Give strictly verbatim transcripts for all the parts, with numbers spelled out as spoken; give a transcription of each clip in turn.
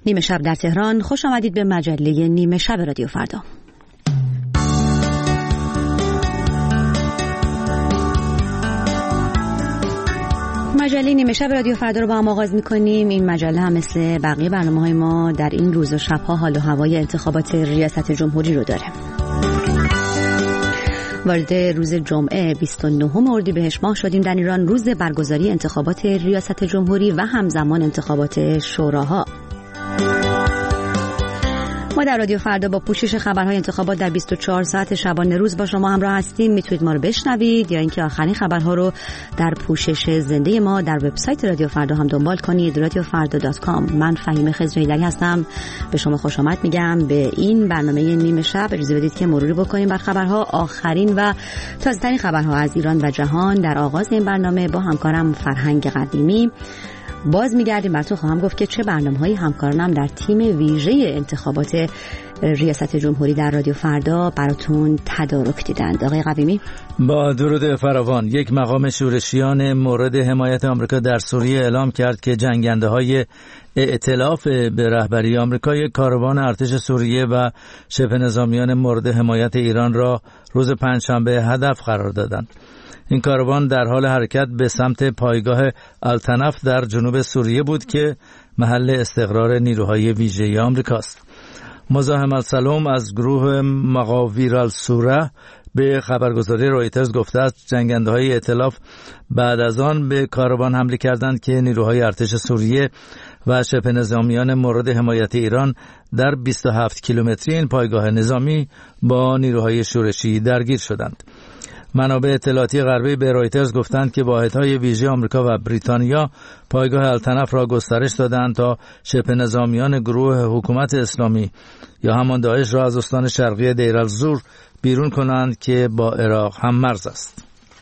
نیمه شب در تهران. خوش آمدید به مجله نیمه شب رادیو فردا. مجله نیمه شب رادیو فردا رو با هم آغاز می‌کنیم. این مجله هم مثل بقیه برنامه‌های ما در این روز و شب‌ها حال و هوای انتخابات ریاست جمهوری رو داره. وارد روز جمعه بیست و نهم اردیبهشت ماه شدیم. در ایران روز برگزاری انتخابات ریاست جمهوری و همزمان انتخابات شوراها. ما در رادیو فردا با پوشش خبرهای انتخابات در بیست و چهار ساعت شبانه روز با شما همراه هستیم. میتونید ما رو بشنوید یا اینکه آخرین خبرها رو در پوشش زنده ما در وبسایت رادیو فردا هم دنبال کنید. رادیو فردا دات کام. من فهیمه خضرهیدری هستم. به شما خوش آمد میگم به این برنامه نیمه شب. اجازه بدید که مروری بکنیم بر خبرها، آخرین و تازه‌ترین خبرها از ایران و جهان. در آغاز این برنامه با همکارم فرهنگ قدیمی باز میگردیم براتون خواهم گفت که چه برنامه‌هایی همکارانم در تیم ویژه انتخابات ریاست جمهوری در رادیو فردا براتون تدارک دیدند. آقای قویمی، با درود فراوان. یک مقام شورشیان مورد حمایت آمریکا در سوریه اعلام کرد که جنگنده‌های ائتلاف به رهبری آمریکا یک کاروان ارتش سوریه و شبه نظامیان مورد حمایت ایران را روز پنجشنبه هدف قرار دادند. این کاروان در حال حرکت به سمت پایگاه التنف در جنوب سوریه بود که محل استقرار نیروهای ویژه آمریکاست. مزاحم السلام از گروه مقاویر السوره به خبرگزاری رویترز گفته است جنگنده‌های ائتلاف بعد از آن به کاروان حمله کردند که نیروهای ارتش سوریه و شبه نظامیان مورد حمایت ایران در بیست و هفت کیلومتری این پایگاه نظامی با نیروهای شورشی درگیر شدند. منابع اطلاعاتی غربی به رویترز گفتند که واحدهای ویژه آمریکا و بریتانیا پایگاه التنف را گسترش دادند تا شبه نظامیان گروه حکومت اسلامی یا همان داعش را از استان شرقی دیر الزور بیرون کنند که با عراق هم مرز است.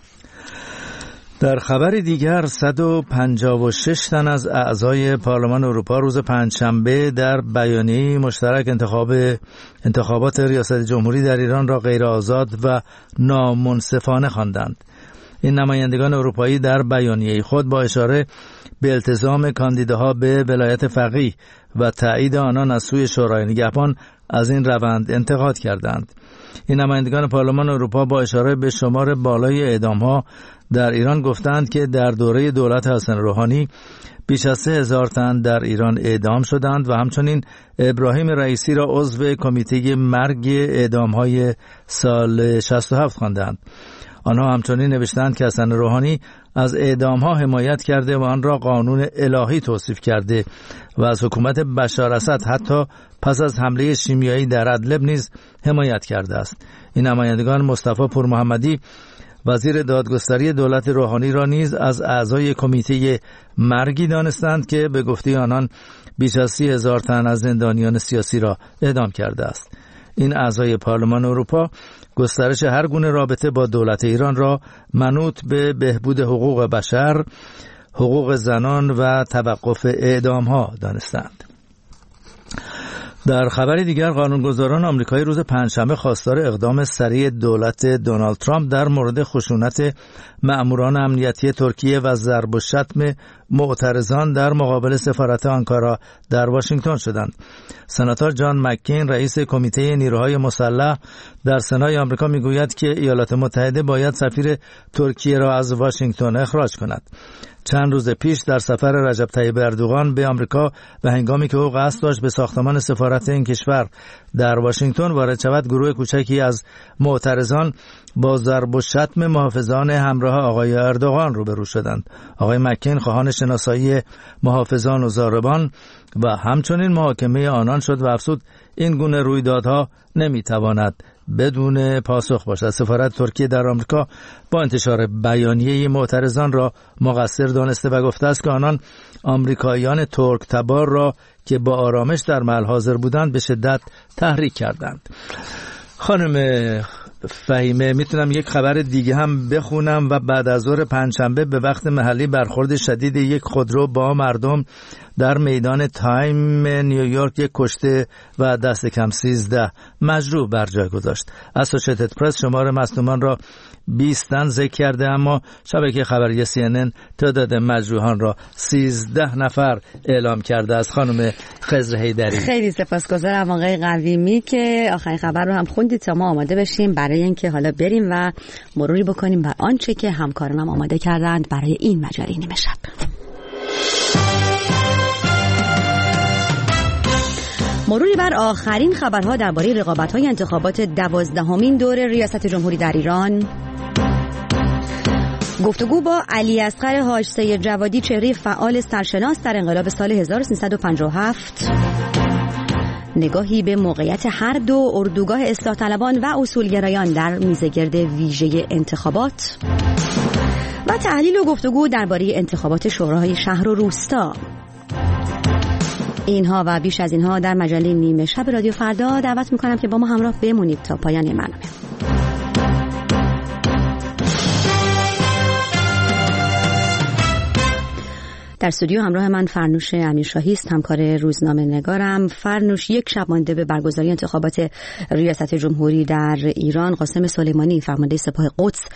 در خبر دیگر صد و پنجاه و شش تن از اعضای پارلمان اروپا روز پنجشنبه در بیانیه مشترک انتخاب انتخابات ریاست جمهوری در ایران را غیر آزاد و نامنصفانه خواندند. این نمایندگان اروپایی در بیانیه خود با اشاره به التزام کاندیداها به ولایت فقیه و تایید آنان از سوی شورای نگهبان از این روند انتقاد کردند. این نمایندگان پارلمان اروپا با اشاره به شمار بالای اعدام‌ها در ایران گفتند که در دوره دولت حسن روحانی بیش از سه هزار تن در ایران اعدام شدند و همچنین ابراهیم رئیسی را عضو کمیته مرگ اعدام‌های سال شصت و هفت خواندند. آنها همچنین نوشتند که حسن روحانی از اعدام‌ها حمایت کرده و آن را قانون الهی توصیف کرده و از حکومت بشار اسد حتی پس از حمله شیمیایی در ادلب نیز حمایت کرده است. این نمایندگان مصطفی پورمحمدی وزیر دادگستری دولت روحانی را نیز از اعضای کمیته مرگی دانستند که به گفته آنان بیش از سی هزار تن از زندانیان سیاسی را اعدام کرده است. این اعضای پارلمان اروپا گسترش هر گونه رابطه با دولت ایران را منوط به بهبود حقوق بشر، حقوق زنان و توقف اعدام‌ها دانستند. در خبر دیگر قانونگذاران آمریکایی روز پنجشنبه خواستار اقدام سریع دولت دونالد ترامپ در مورد خشونت مأموران امنیتی ترکیه و ضرب و شتم معترضان در مقابل سفارت آنکارا در واشنگتن شدند. سناتور جان مکین رئیس کمیته نیروهای مسلح در سنای آمریکا میگوید که ایالات متحده باید سفیر ترکیه را از واشنگتن اخراج کند. چند روز پیش در سفر رجب طیب اردوغان به آمریکا و هنگامی که او قصد داشت به ساختمان سفارت این کشور در واشنگتن وارد شود، گروه کوچکی از معترضان با ضرب و شتم محافظان همراه آقای اردوغان روبرو شدند. آقای مکین خواهان شناسایی محافظان و ضاربان و همچنین محاکمه آنان شد و افزود این گونه رویدادها نمیتواند بدون پاسخ باشد. سفارت ترکیه در آمریکا با انتشار بیانیه معترضان را مقصر دانسته و گفته است که آنان آمریکاییان ترک تبار را که با آرامش در محل حاضر بودند به شدت تحریک کردند. خانم فهیمه، میتونم یک خبر دیگه هم بخونم؟ و بعد از ظهر پنجشنبه به وقت محلی برخورد شدید یک خودرو با مردم در میدان تایم نیویورک یک کشته و دست کم سیزده مجروح بر جای گذاشت. اسوشیتد پرس شمار مصدومان را بیست تن ذکر کرده، اما شبکه خبری سی ان ان تعداد مجروحان را سیزده نفر اعلام کرده است. خانم خضر حیدری، خیلی سپاسگزارم آقای قویمی که آخرین خبر رو هم خوندید تا ما آماده بشیم برای اینکه حالا بریم و مروری بکنیم بر آنچه که همکارانم آماده کردند برای این مجله نیمه شب. مروری بر آخرین خبرها درباره رقابت‌های انتخابات دوازدهمین دور ریاست جمهوری در ایران. گفتگو با علی اصغر حاج سید جوادی، چهره فعال سرشناس در انقلاب سال هزار و سیصد و پنجاه و هفت. نگاهی به موقعیت هر دو اردوگاه اصلاح طلبان و اصولگرایان در میزگرد ویژه انتخابات. و تحلیل و گفتگو درباره انتخابات شوراهای شهر و روستا. اینها و بیش از اینها در مجله نیمه شب رادیو فردا. دعوت میکنم که با ما همراه بمونید تا پایان برنامه. در استودیو همراه من فرنوش امیرشاهی است، همکار روزنامه نگارم. فرنوش، یک شب مانده به برگزاری انتخابات ریاست جمهوری در ایران، قاسم سلیمانی فرمانده سپاه قدس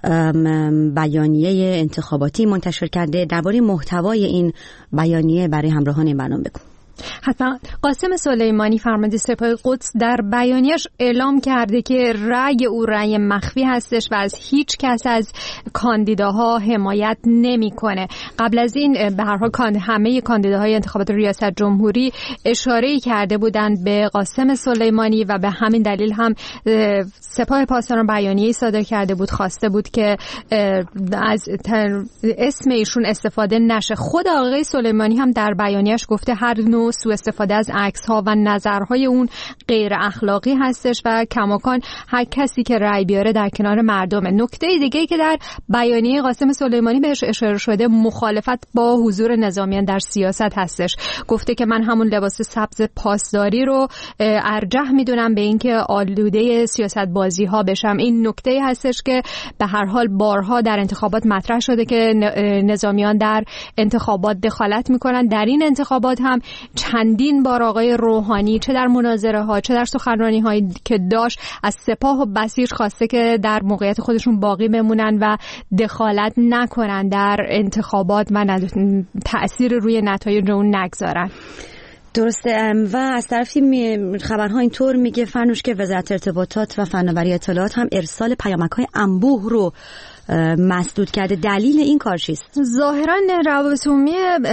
بیانیه انتخاباتی منتشر کرده. درباره محتوای این بیانیه برای همراهان این برنامه بگو. حتما. قاسم سلیمانی فرمانده سپاه قدس در بیانیه‌اش اعلام کرده که رأی او رأی مخفی هستش و از هیچ کس از کاندیداها حمایت نمی‌کنه. قبل از این به هر حال همه کاندیداهای انتخابات ریاست جمهوری اشاره‌ای کرده بودند به قاسم سلیمانی و به همین دلیل هم سپاه پاسداران بیانیه‌ای صادر کرده بود، خواسته بود که از اسم ایشون استفاده نشه. خود آقای سلیمانی هم در بیانیه‌اش گفته هر نوع سوء استفاده از عکس‌ها و نظرهای اون غیر اخلاقی هستش و کماکان هر کسی که رأی بیاره در کنار مردمه. نکته دیگه‌ای که در بیانیه قاسم سلیمانی بهش اشاره شده مخالفت با حضور نظامیان در سیاست هستش. گفته که من همون لباس سبز پاسداری رو ارجح میدونم به اینکه آلوده سیاست بازی ها بشم. این نکته هستش که به هر حال بارها در انتخابات مطرح شده که نظامیان در انتخابات دخالت میکنن. در این انتخابات هم چندین بار آقای روحانی چه در مناظره ها چه در سخنرانی هایی که داشت از سپاه و بسیج خواسته که در موقعیت خودشون باقی بمونن و دخالت نکنن در انتخابات و تأثیر روی نتایج اون نگذارن. درسته. و از طرفی خبرها اینطور میگه فرنوش که وزارت ارتباطات و فناوری اطلاعات هم ارسال پیامک‌های انبوه رو مسدود کرده. دلیل این کار چیست؟ ظاهرا روابط عمومی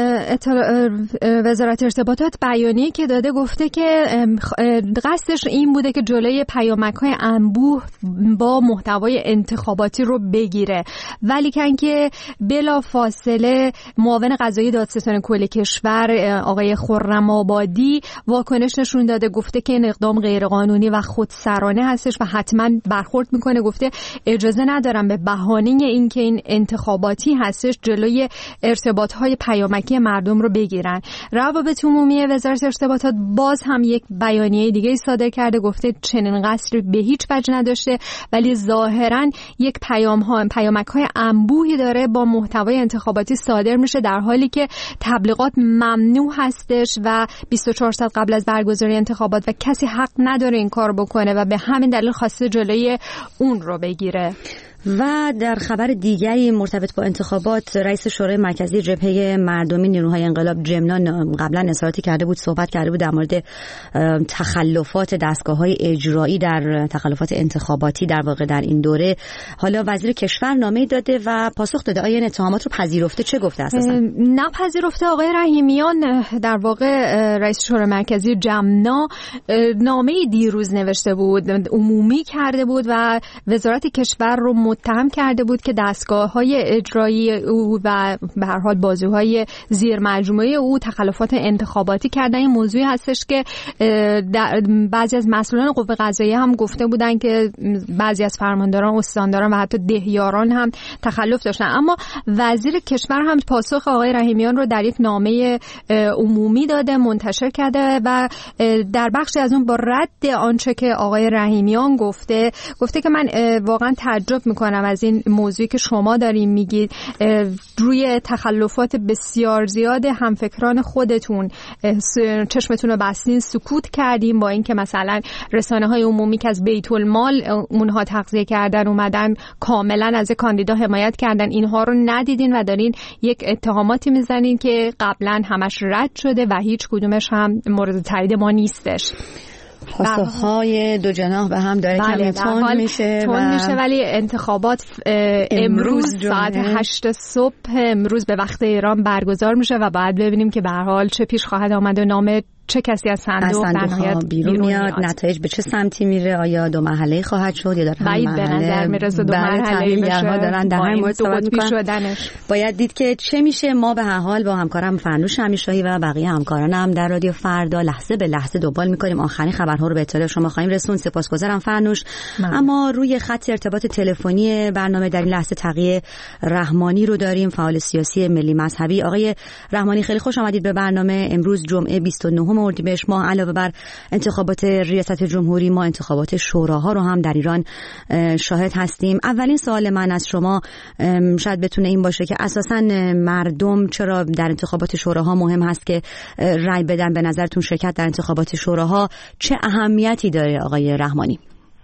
وزارت ارتباطات بیانیه‌ای که داده گفته که قصدش این بوده که جلوی پیامک‌های انبوه با محتوای انتخاباتی رو بگیره، ولی که بلا فاصله معاون قضایی دادستان کل کشور آقای خرم آبادی واکنش نشون داده، گفته که این اقدام غیرقانونی و خودسرانه هستش و حتما برخورد میکنه. گفته اجازه ندارم به بهانه این که این انتخاباتی هستش جلوی ارتباطهای پیامکی مردم رو بگیرن. روابط عمومی وزارت ارتباطات باز هم یک بیانیه دیگه صادر کرده، گفته چنین قصدی به هیچ وجه نداشته، ولی ظاهرا یک پیام ها پیامک های انبوهی داره با محتوای انتخاباتی صادر میشه، در حالی که تبلیغات ممنوع هستش و بیست و چهار ساعت قبل از برگزاری انتخابات و کسی حق نداره این کار بکنه و به همین دلیل خواسته جلوی اون رو بگیره. و در خبر دیگری مرتبط با انتخابات، رئیس شورای مرکزی جبهه مردمی نیروهای انقلاب جمنا قبلا اظهاراتی کرده بود، صحبت کرده بود در مورد تخلفات دستگاه‌های اجرایی در تخلفات انتخاباتی در واقع در این دوره. حالا وزیر کشور نامه‌ای داده و پاسخ داده. آیا این اتهامات رو پذیرفته؟ چه گفته اساسا؟ نپذیرفته. آقای رحیمیان در واقع رئیس شورای مرکزی جمنا نامه‌ای دیروز نوشته بود، عمومی کرده بود و وزارت کشور رو متهم کرده بود که دستگاه‌های اجرایی او و به هر حال بازوهای زیر مجموعه او تخلفات انتخاباتی کردن. این موضوعی هستش که بعضی از مسئولان قوه قضاییه هم گفته بودن که بعضی از فرمانداران، استانداران و حتی دهیاران هم تخلف داشتن. اما وزیر کشور هم پاسخ آقای رحیمیان رو در یک نامه عمومی داده، منتشر کرده و در بخشی از اون با رد آنچه که آقای رحیمیان گفته گفته که من واقعا تعجب می‌کنم میکنم از این موضوعی که شما دارین میگید، روی تخلفات بسیار زیاد همفکران خودتون چشمتون رو بستین، سکوت کردیم، با اینکه مثلا رسانه های عمومی که از بیت المال اونها تغذیه کردن اومدن کاملا از کاندیدا حمایت کردن، اینها رو ندیدین و دارین یک اتهاماتی میزنین که قبلا همش رد شده و هیچ کدومش هم مورد تایید ما نیستش. پاسخهای دو جناح به هم داره کمی تند میشه تند میشه ولی انتخابات امروز ساعت هشت صبح امروز به وقت ایران برگزار میشه و بعد ببینیم که به هر حال چه پیش خواهد آمد و نام چه کسی از صندوق در نهایت بیرون میاد، نتایج به چه سمتی میره، آیا دو مرحله خواهد شد یا در هم مرحله. به نظر میرسه دو مرحله بشه، دارن در هر مورد صحبت میکنن. باید دید که چه میشه. ما به هر حال با همکارم فرنوش همیشاهی و بقیه همکارانم در رادیو فردا لحظه به لحظه دنبال میکنیم، آخرین خبرها رو به اطلاع شما خواهیم رسوند. سپاسگزارم فرنوش. من. اما روی خط ارتباط تلفنی برنامه در این لحظه تقی رحمانی رو داریم، فعال سیاسی ملی مذهبی. آقای رحمانی خیلی خوش آمدید به برنامه. امروز جمعه بیست و نه اردیبهشت ماه، علاوه بر انتخابات ریاست جمهوری ما انتخابات شوراها رو هم در ایران شاهد هستیم. اولین سوال من از شما شاید بتونه این باشه که اساساً مردم چرا در انتخابات شوراها مهم هست که رأی بدن؟ به نظرتون شرکت در انتخابات شوراها چه اهمیتی داره آقای رحمانی؟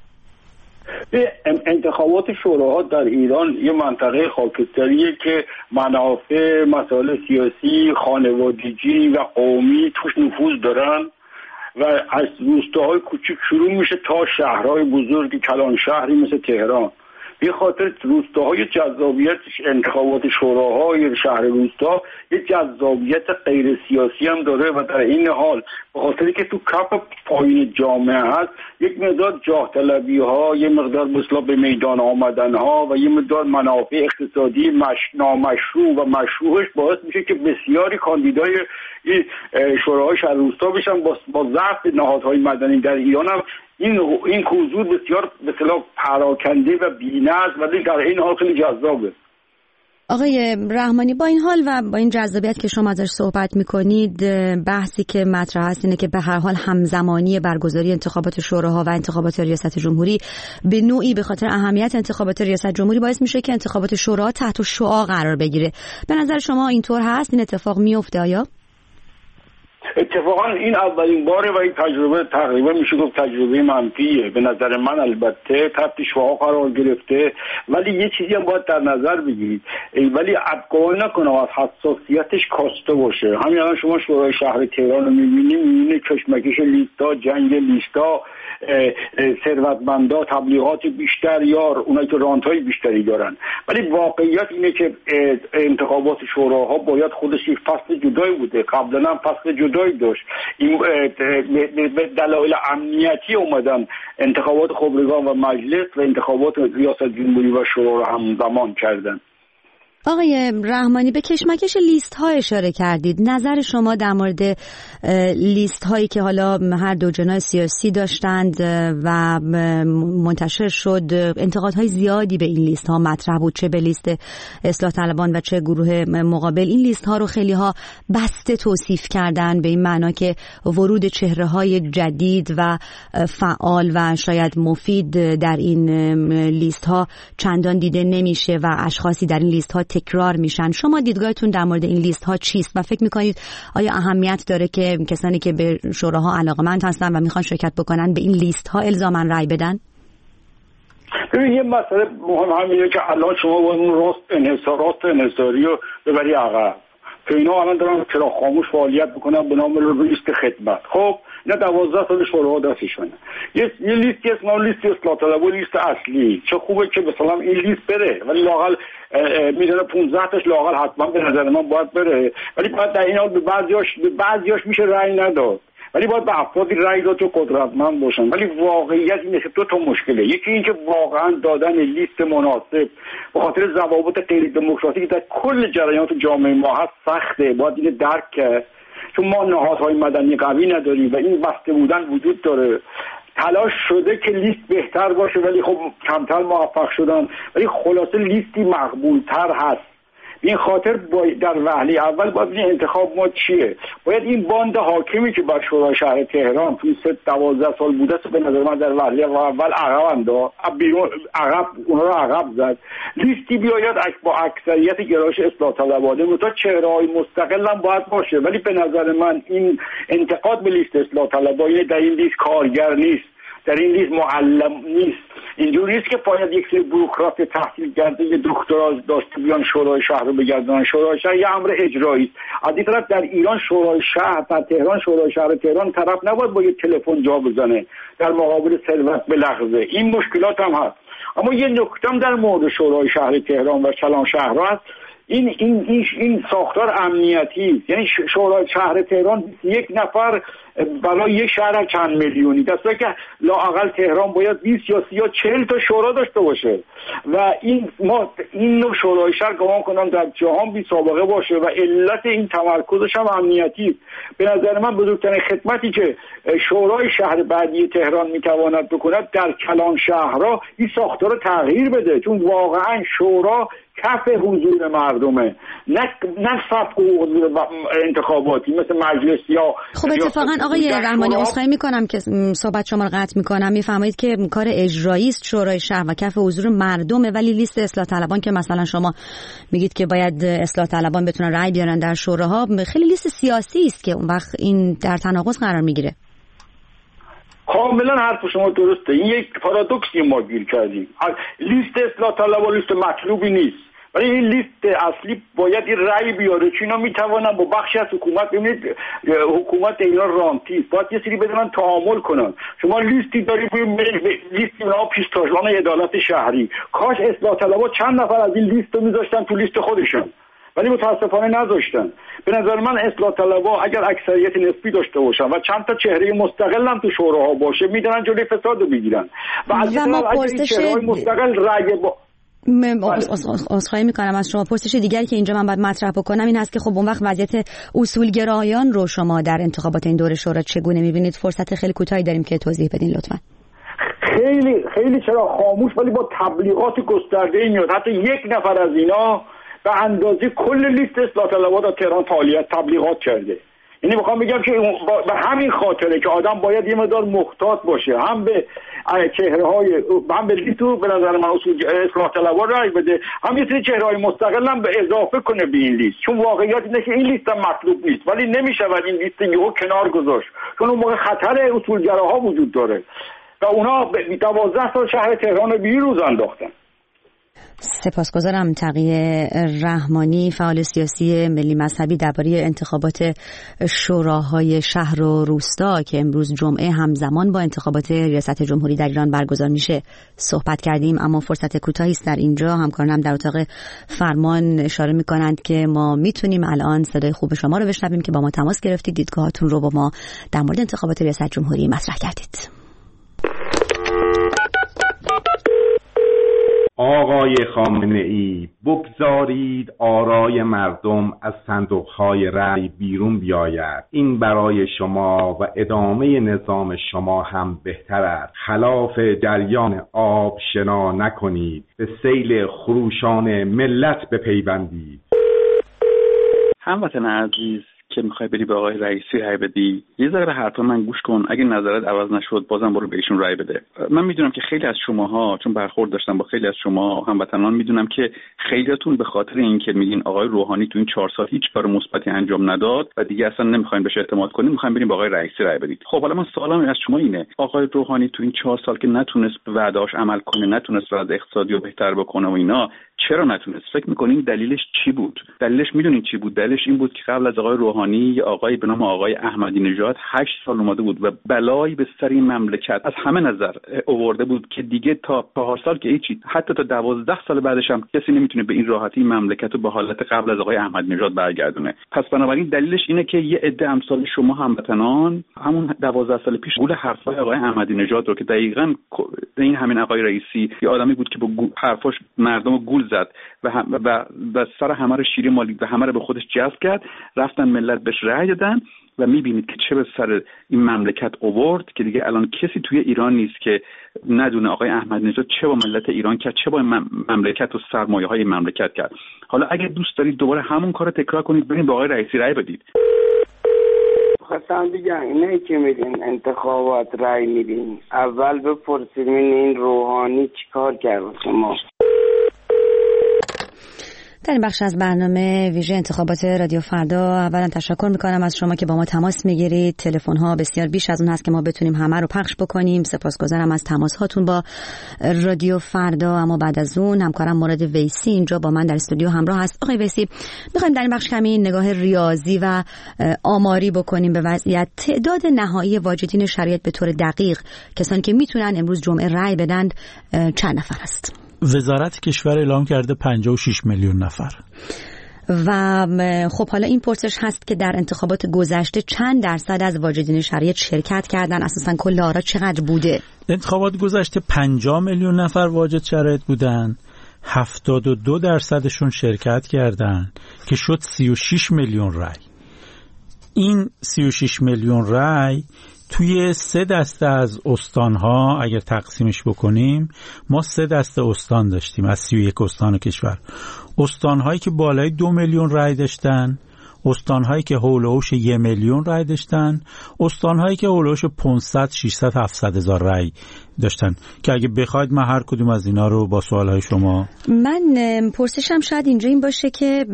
انتخابات شوراها در ایران یه منطقه خاکستریه که منافع، مسائل سیاسی، خانوادگی و قومی توش نفوذ دارن و از روستاهای کوچیک شروع میشه تا شهرهای بزرگی کلان شهری مثل تهران. به خاطر روستاهای جذابیت انتخابات شوراهای شهر روستا یه جذابیت غیر سیاسی هم داره و در این حال به خاطر که تو کف پایین جامعه هست یک مقدار جاه طلبی ها، یه مقدار مثلا به میدان آمدن ها و یه مقدار منافع اقتصادی مش... نامشروع و مشروعش باعث میشه که بسیاری کاندیدای شوراهای شهر روستا بشن. با با ضعف نهادهای مدنی در ایران هم این این حضور بسیار به اصطلاح پراکنده و بی‌نظم ولی در این حال خیلی جذابه. آقای رحمانی، با این حال و با این جذابیت که شما ازش صحبت میکنید، بحثی که مطرح هست اینه که به هر حال همزمانی برگزاری انتخابات شوراها و انتخابات ریاست جمهوری به نوعی به خاطر اهمیت انتخابات ریاست جمهوری باعث میشه که انتخابات شوراها تحت شعاع قرار بگیره. به نظر شما اینطور هست؟ این اتفاق میفته آیا؟ اتفاقا این اولین باره و این تجربه تقریبا میشه گفت تجربه منفیه به نظر من. البته تحت شعاع قرار گرفته ولی یه چیزی هم باید در نظر بگیرید، ولی ابقا نکنه از حساسیتش کاسته باشه. همین الان شما شورای شهر تهران رو میبینید، میبینید کشمکش لیستا، جنگ لیستا، ثروتمندا تبلیغات بیشتر یا اونایی که رانت‌های بیشتری دارن. ولی واقعیت اینه که انتخابات شوراها باید خودش یک فصل جدایی بوده، قبلا هم فصل جدایی داشت. این به دلایل امنیتی اومدن انتخابات خبرگان و مجلس و انتخابات ریاست جمهوری و شورا رو همزمان کردن. آقای رحمانی، به کشمکش لیست ها اشاره کردید. نظر شما در مورد لیست هایی که حالا هر دو جناح سیاسی داشتند و منتشر شد، انتقادهای زیادی به این لیست ها مطرح بود، چه به لیست اصلاح طلبان و چه گروه مقابل. این لیست ها رو خیلی ها بسته توصیف کردن به این معنا که ورود چهره های جدید و فعال و شاید مفید در این لیست ها چندان دیده نمیشه و اشخاصی در این لیست ها تکرار میشن. شما دیدگاهتون در مورد این لیست ها چیست و فکر میکنید آیا اهمیت داره که کسانی که به شوراها علاقمند هستن و میخوان شرکت بکنن به این لیست ها الزاما رأی بدن؟ ببین یه مسئله مهم همینه که الان شما باید اون راست انحصارات انحصاری رو ببری عقب که اینا الان دارن چرا خاموش فعالیت بکنن به نام لیست خدمت. خب نه دوازده سال شوراها دستشونه. یه یه لیستی اسم اون لیست اصلاح طلب و لیست اصلی. چه خوبه که مثلا این لیست بره ولی لااقل میدونه پانزده تاش لااقل حتما به نظر من باید بره، ولی باید در این حال به بعضیاش به بعضیاش میشه رأی نداد، ولی باید به افرادی رأی داد که قدرتمند باشن. ولی واقعیت اینه که دو تا مشکله. یکی این که واقعا دادن لیست مناسب به خاطر ضوابط غیر دموکراتیک در کل جریانات جامعه ما هست سخته، باید اینو درک کرد چون ما نهادهای مدنی قوی نداریم و این بسته بودن وجود داره. تلاش شده که لیست بهتر باشه ولی خب کمتر موفق شدن، ولی خلاصه لیستی مقبولتر هست. این خاطر در وهله اول باید این انتخاب ما چیه. باید این باند حاکمی که بر شورای شهر تهران توی سه دوازده سال بوده است به نظر من در وهله اول عقب انداخت، بیرون عقب اونها رو عقب زد. لیستی بیاید با اکثریت گرایش اصلاح طلبانه متا چهره‌های مستقل هم باید باشه، ولی به نظر من این انتقاد به لیست اصلاح طلبانه در این لیست کارگر نیست، در این لیست معلم نیست. اینجوری نیست که باید یک سری بوروکرات تحصیل کرده یه دکترا داشته بیان شورای شهر رو بگردن. شورای شهر یه امر اجرایی است. از این طرف در ایران شورای شهر در تهران شورای شهر تهران طرف نباید با یه تلفن جا بزنه در مقابل ثروت به لحظه. این مشکلات هم هست. اما یه نکته هم در مورد شورای شهر تهران و کلان شهرها هست. این این این این ساختار امنیتی است. یعنی شورای شهر تهران یک نفر برای یک شهر چند میلیونی، در صورتی که لااقل تهران باید بیست یا سی یا چهل تا شورا داشته باشه و این ما این نوع شورای شهر گمان کنم در جهان بی سابقه باشه و علت این تمرکزش هم امنیتی. به نظر من بزرگترین خدمتی که شورای شهر بعدی تهران میتواند بکند در کلان شهرها این ساختار رو تغییر بده، چون واقعا شورا کف حضور مردمه، نه نه صف حضور انتخاباتی مثل مجلس یا. خب اتفاقا آقای رحمانی عذرخواهی میکنم که صحبت شما رو قطع میکنم، میفرمایید که کار اجرایی است شورای شهر و کف حضور مردمه، ولی لیست اصلاح طلبان که مثلا شما میگید که باید اصلاح طلبان بتونن رأی بیارن در شوراها، خیلی لیست سیاسی است که اون وقت این در تناقض قرار میگیره. کاملا حرف شما درسته. این یک پارادوکسی ما گیر کردیم. لیست اصلاح طلبان لیست مطلوبی نیست، ولی این لیست اصلی باید این رأی بیاره که اینا میتوانن با بخشی از حکومت، ببینید حکومت اینا رانتی باید یه سری بدونن تعامل کنن. شما لیستی داری لیستی اونا پیشتازان عدالت شهری، کاش اصلاح طلبان چند نفر از این لیست رو میذاشتن تو لیست خودشون، ولی متاسفانه نذاشتن. به نظر من اصلاح طلبها اگر اکثریت نسبی داشته باشن و چند تا چهره مستقل هم تو شوراها باشه میدونن جلوی فساد رو بگیرن و از این طرف اگر این چهره‌های مستقل رأی با عذرخواهی میکنم از شما. پرسش دیگری که اینجا من باید مطرح بکنم این هست که خب اون وقت وضعیت اصولگرایان رو شما در انتخابات این دوره شورا چگونه میبینید؟ فرصت خیلی کوتاهی داریم که توضیح بدین لطفا. خیلی خیلی چرا خاموش ولی با تبلیغات گسترده میاد. حتی یک نفر از اینا به اندازه کل لیست اصلاح طلبها در تهران فعالیت تبلیغات کرده. یعنی میخوام بگم که به همین خاطره که آدم باید یه مقدار محتاط باشه، هم به چهره‌های هم به لیست به نظر من اصول اصلاح طلبها رأی بده، هم یه سری چهره‌های مستقل هم به اضافه کنه به این لیست، چون واقعیت اینه که این لیست هم مطلوب نیست، ولی نمیشه و این لیست یهو کنار گذاشت، چون اون موقع خطر اصولگراها وجود داره و اونا دوازده سال شهر تهران رو بیروز انداختن. سپاسگزارم. تقی رحمانی، فعال سیاسی ملی مذهبی، درباره انتخابات شوراهای شهر و روستا که امروز جمعه همزمان با انتخابات ریاست جمهوری در ایران برگزار میشه صحبت کردیم. اما فرصت کوتاهی است در اینجا. همکارانم در اتاق فرمان اشاره میکنند که ما میتونیم الان صدای خوب شما رو بشنویم که با ما تماس گرفتید، دیدگاهاتون رو با ما در مورد انتخابات ریاست جمهوری مطرح کردید. آقای خامنه‌ای، بگذارید آرای مردم از صندوق‌های رأی بیرون بیاید. این برای شما و ادامه نظام شما هم بهتر است. خلاف جریان آب شنا نکنید، به سیل خروشان ملت بپیوندید. هموطن عزیز که میخوای بری به آقای رئیسی رای بدی، یه ذره به حرف من گوش کن. اگه نظرت عوض نشد بازم برو بهشون رای بده. من میدونم که خیلی از شماها، چون برخورد داشتم با خیلی از شما هموطنان، میدونم که خیلیاتون به خاطر اینکه میگین آقای روحانی تو این چهار سال هیچ کار مثبتی انجام نداد و دیگه اصلا نمیخواین بهش اعتماد کنین، میخواین بریم به آقای رئیسی رای بدید. خب حالا من سوالم از شما اینه، آقای روحانی تو این چهار سال که نتونست به وعده‌اش عمل کنه، نتونست وضع اقتصادی رو بهتر بکنه و اینا، چرا نتونست؟ فکر میکنین دلیلش چی بود؟ دلیلش میدونین چی بود؟ دلیلش این بود که قبل از آقای روحانی یه آقای به نام آقای احمدی نژاد هشت سال اومده بود و بلایی به سر این مملکت از همه نظر آورده بود که دیگه تا چهار سال که هیچی، حتی تا دوازده سال بعدش هم کسی نمیتونه به این راحتی مملکت رو به حالت قبل از آقای احمدی نژاد برگردونه. پس بنابراین دلیلش اینه که یه عده امثال شما هموطنان همون دوازده سال پیش گول حرفای آقای احمدی نژاد رو که دقیقاً این همین آقای رئیسی یه آدمی بود که با حرفاش مردم گول زد و هم و, و سر همه رو شیره مالید و همه رو به خودش جذب کرد، رفتن ملت بهش رأی دادن و میبینید که چه به سر این مملکت آورد که دیگه الان کسی توی ایران نیست که ندونه آقای احمدی نژاد چه با ملت ایران کرد، چه با مملکت و سرمایه‌های مملکت کرد. حالا اگه دوست دارید دوباره همون کارو تکرار کنید، برید به آقای رئیسی رأی بدید. خواستم بگم اینه که میدین انتخابات رأی میدین، اول بپرسید این روحانی چیکار کرد شما. در این بخش از برنامه ویژه انتخابات رادیو فردا اولا تشکر میکنم از شما که با ما تماس میگیرید. تلفن ها بسیار بیش از اون هست که ما بتونیم همه رو پخش بکنیم. سپاسگزارم از تماس هاتون با رادیو فردا. اما بعد از اون همکارم مراد ویسی اینجا با من در استودیو همراه هست. آقای ویسی، میخوایم در این بخش کمی نگاه ریاضی و آماری بکنیم به وضعیت. تعداد نهایی واجدین شرایط به طور دقیق، کسانی که میتونن امروز جمعه رأی بدن، چند نفر است؟ وزارت کشور اعلام کرده پنجاه و شش میلیون نفر. و خب حالا این پرسش هست که در انتخابات گذشته چند درصد از واجدین شرایط شرکت کردن؟ اساساً کل آرا چقدر بوده؟ انتخابات گذشته پنجاه میلیون نفر واجد شرایط بودن، هفتاد و دو درصدشون شرکت کردن که شد سی و شش میلیون رای. این سی و شش میلیون رای توی سه دسته از استانها اگر تقسیمش بکنیم، ما سه دسته استان داشتیم از سی و یک استان کشور. استانهایی که بالای دو میلیون رای داشتن، استانهایی که حول و حوش یک میلیون رای داشتن، استانهایی که حول و حوش پانصد، ششصد، هفتصد هزار رای داشتن. که اگه بخواید من هر کدوم از اینا رو با سوالهای شما، من پرسشم شاید اینجا این باشه که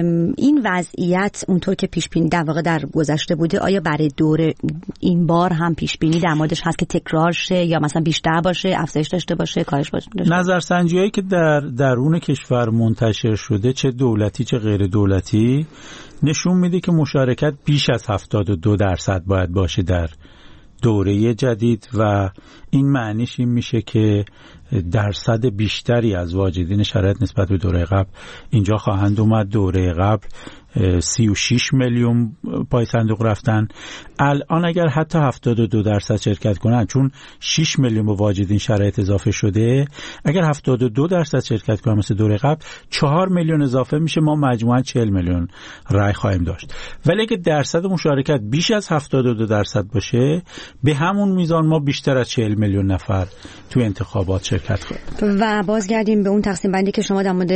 این وضعیت اونطور که پیش بینی در واقع در گذشته بوده، آیا برای دور این بار هم پیش بینی در موردش هست که تکرار شه یا مثلا بیشتر باشه، افزایش داشته باشه، کاهش باشه؟ نظرسنجی‌هایی که در درون کشور منتشر شده، چه دولتی چه غیر دولتی، نشون میده که مشارکت بیش از هفتاد و دو درصد باید باشه در دوره جدید و این معنیش این میشه که درصد بیشتری از واجدین شرایط نسبت به دوره قبل اینجا خواهند اومد. دوره قبل سی و شش میلیون پای صندوق رفتن، الان اگر حتی هفتاد و دو درصد شرکت کنن، چون شش میلیون به واجدین شرایط اضافه شده، اگر هفتاد و دو درصد شرکت کنن مثل دوره قبل، چهار میلیون اضافه میشه، ما مجموعاً چهل میلیون رای خواهیم داشت. ولی اگه درصد مشارکت بیش از هفتاد و دو درصد باشه، به همون میزان ما بیشتر از چهل میلیون نفر تو انتخابات شرکت کنیم. و بازگردیم به اون تقسیم بندی که شما در مورد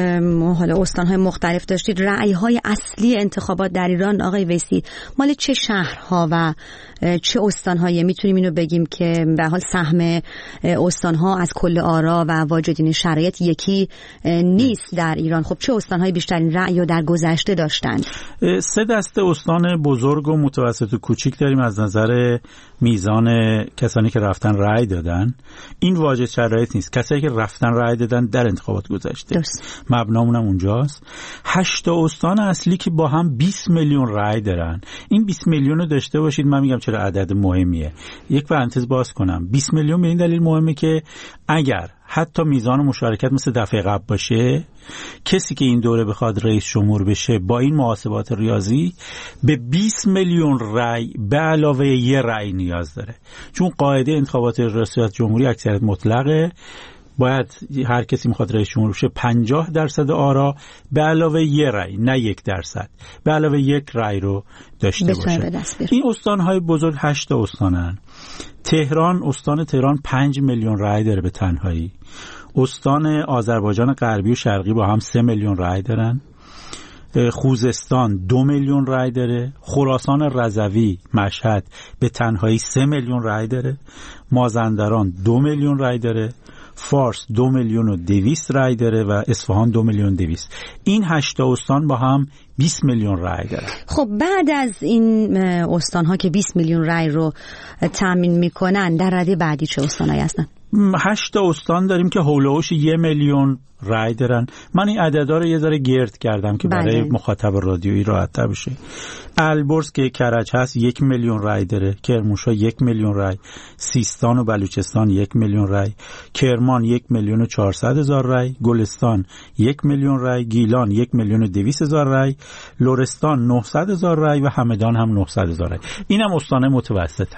حالا استان‌های مختلف داشتید. رأی‌های اصلی انتخابات در ایران آقای ویسی مال چه شهرها و چه استان‌هایی؟ میتونیم اینو بگیم که به حال سهم استان‌ها از کل آرا و واجدین شرایط یکی نیست در ایران. خب چه استان‌هایی بیشترین رأی رو در گذشته داشتند؟ سه دسته استان بزرگ و متوسط و کوچیک داریم از نظر میزان کسانی که رفتن رأی دادن. این واجد شرایط نیست، کسایی که رفتن رأی دادن در انتخابات گذشته. مبنامون هم اونجاست. هشت استان اصلی که با هم بیست میلیون رأی دارن. این بیست میلیون رو داشته باشید، من میگم چرا عدد مهمیه. یک پرانتز باز کنم. بیست میلیون به این دلیل مهمه که اگر حتی میزان مشارکت مثل دفعه قبل باشه، کسی که این دوره بخواد رئیس جمهور بشه با این محاسبات ریاضی به بیست میلیون رأی به علاوه یه رأی نیاز داره. چون قاعده انتخابات ریاست جمهوری اکثریت مطلقه، باید هر کسی میخواد رئیس جمهور بشه پنجاه درصد آرا به علاوه یه رأی، نه یک درصد، به علاوه یک رأی رو داشته باشه. این استانهای بزرگ هشت استانن. تهران، استان تهران پنج میلیون رأی داره به تنهایی. استان آذربایجان غربی و شرقی با هم سه میلیون رأی دارن. خوزستان دو میلیون رأی داره. خراسان رضوی مشهد به تنهایی سه میلیون رأی داره. مازندران دو میلیون رأی داره. فارس دو میلیون و دویست رأی داره و اصفهان دو میلیون دویست. این هشت استان با هم بیست میلیون رأی داره. خب بعد از این استان‌ها که بیست میلیون رأی رو تامین میکنن، در رده بعدی چه استانایی هستن؟ هشت استان داریم که حول و حوش یک میلیون رأی دارن. من این عددا رو یه ذره گرد کردم که برای بله. مخاطب رادیویی راحت‌تر بشه. البرز که کرج هست یک میلیون رأی داره. کرمانشاه یک میلیون رأی. سیستان و بلوچستان یک میلیون رأی. کرمان یک میلیون و چهارصد هزار رأی. گلستان یک میلیون رأی. گیلان یک میلیون و دویست هزار رأی. لرستان نهصد هزار رأی و همدان هم نهصد هزار رأی. اینم استان متوسطن.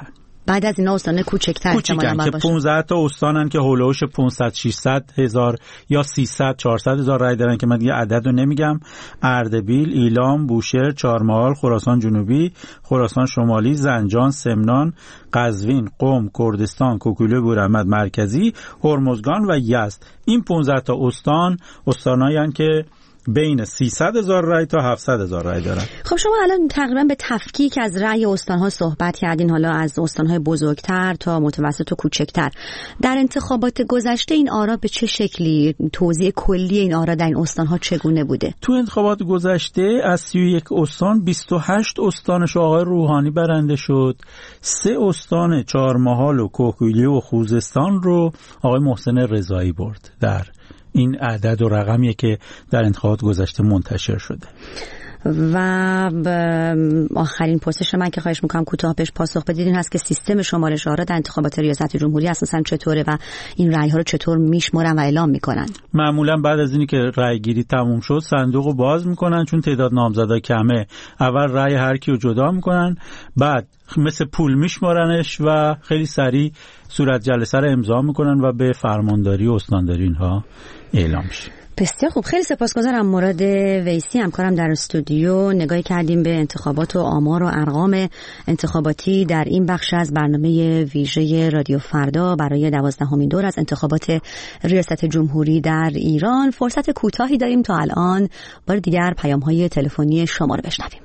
بعد از اینا استان کوچکتر کوچیکن که پانزده تا استانن که هولوش پانصد ششصد هزار یا سیصد چهارصد هزار رای دارن که من یه عدد رو نمیگم. اردبیل، ایلام، بوشهر، چهارمحال، خراسان جنوبی، خراسان شمالی، زنجان، سمنان، قزوین، قم، کردستان، کوکوله، بورحمد مرکزی، هرمزگان و یزد. این پانزده تا استان استانایی هستند که بین سیصد هزار رای تا هفتصد هزار رای دارن. خب شما الان تقریبا به تفکیک از رای استان‌ها صحبت کردین، حالا از استان‌های بزرگتر تا متوسط و کوچکتر. در انتخابات گذشته این آرا به چه شکلی، توزیع کلی این آرا در این استان‌ها چگونه بوده؟ تو انتخابات گذشته از سی و یک استان بیست و هشت استانش آقای روحانی برنده شد. سه استان چهارمحال و کوکولی و خوزستان رو آقای محسن رضایی برد. در این عدد و رقمیه که در انتخابات گذشته منتشر شده. و آخرین پرسش من که خواهش میکنم کوتاه بهش پاسخ بدید این هست که سیستم شمارش آرا در انتخابات ریاست جمهوری اساساً چطوره و این رأی ها رو چطور میشمرن و اعلام میکنن؟ معمولا بعد از اینی که رأی گیری تموم شد صندوق رو باز میکنن، چون تعداد نامزدا کمه. اول رأی هر کی رو جدا میکنن، بعد مثل پول میشمارنش و خیلی سریع صورت جلسه رو امضا میکنن و به فرمانداری و استانداری اینها اعلام میشه. بسیار خوب، خیلی سپاسگزارم. مراد ویسی همکارم در استودیو نگاهی کردیم به انتخابات و آمار و ارقام انتخاباتی در این بخش از برنامه ویژه رادیو فردا برای دوازدهمین دور از انتخابات ریاست جمهوری در ایران. فرصت کوتاهی داریم تا الان بار دیگر پیام‌های تلفنی شما رو بشنویم.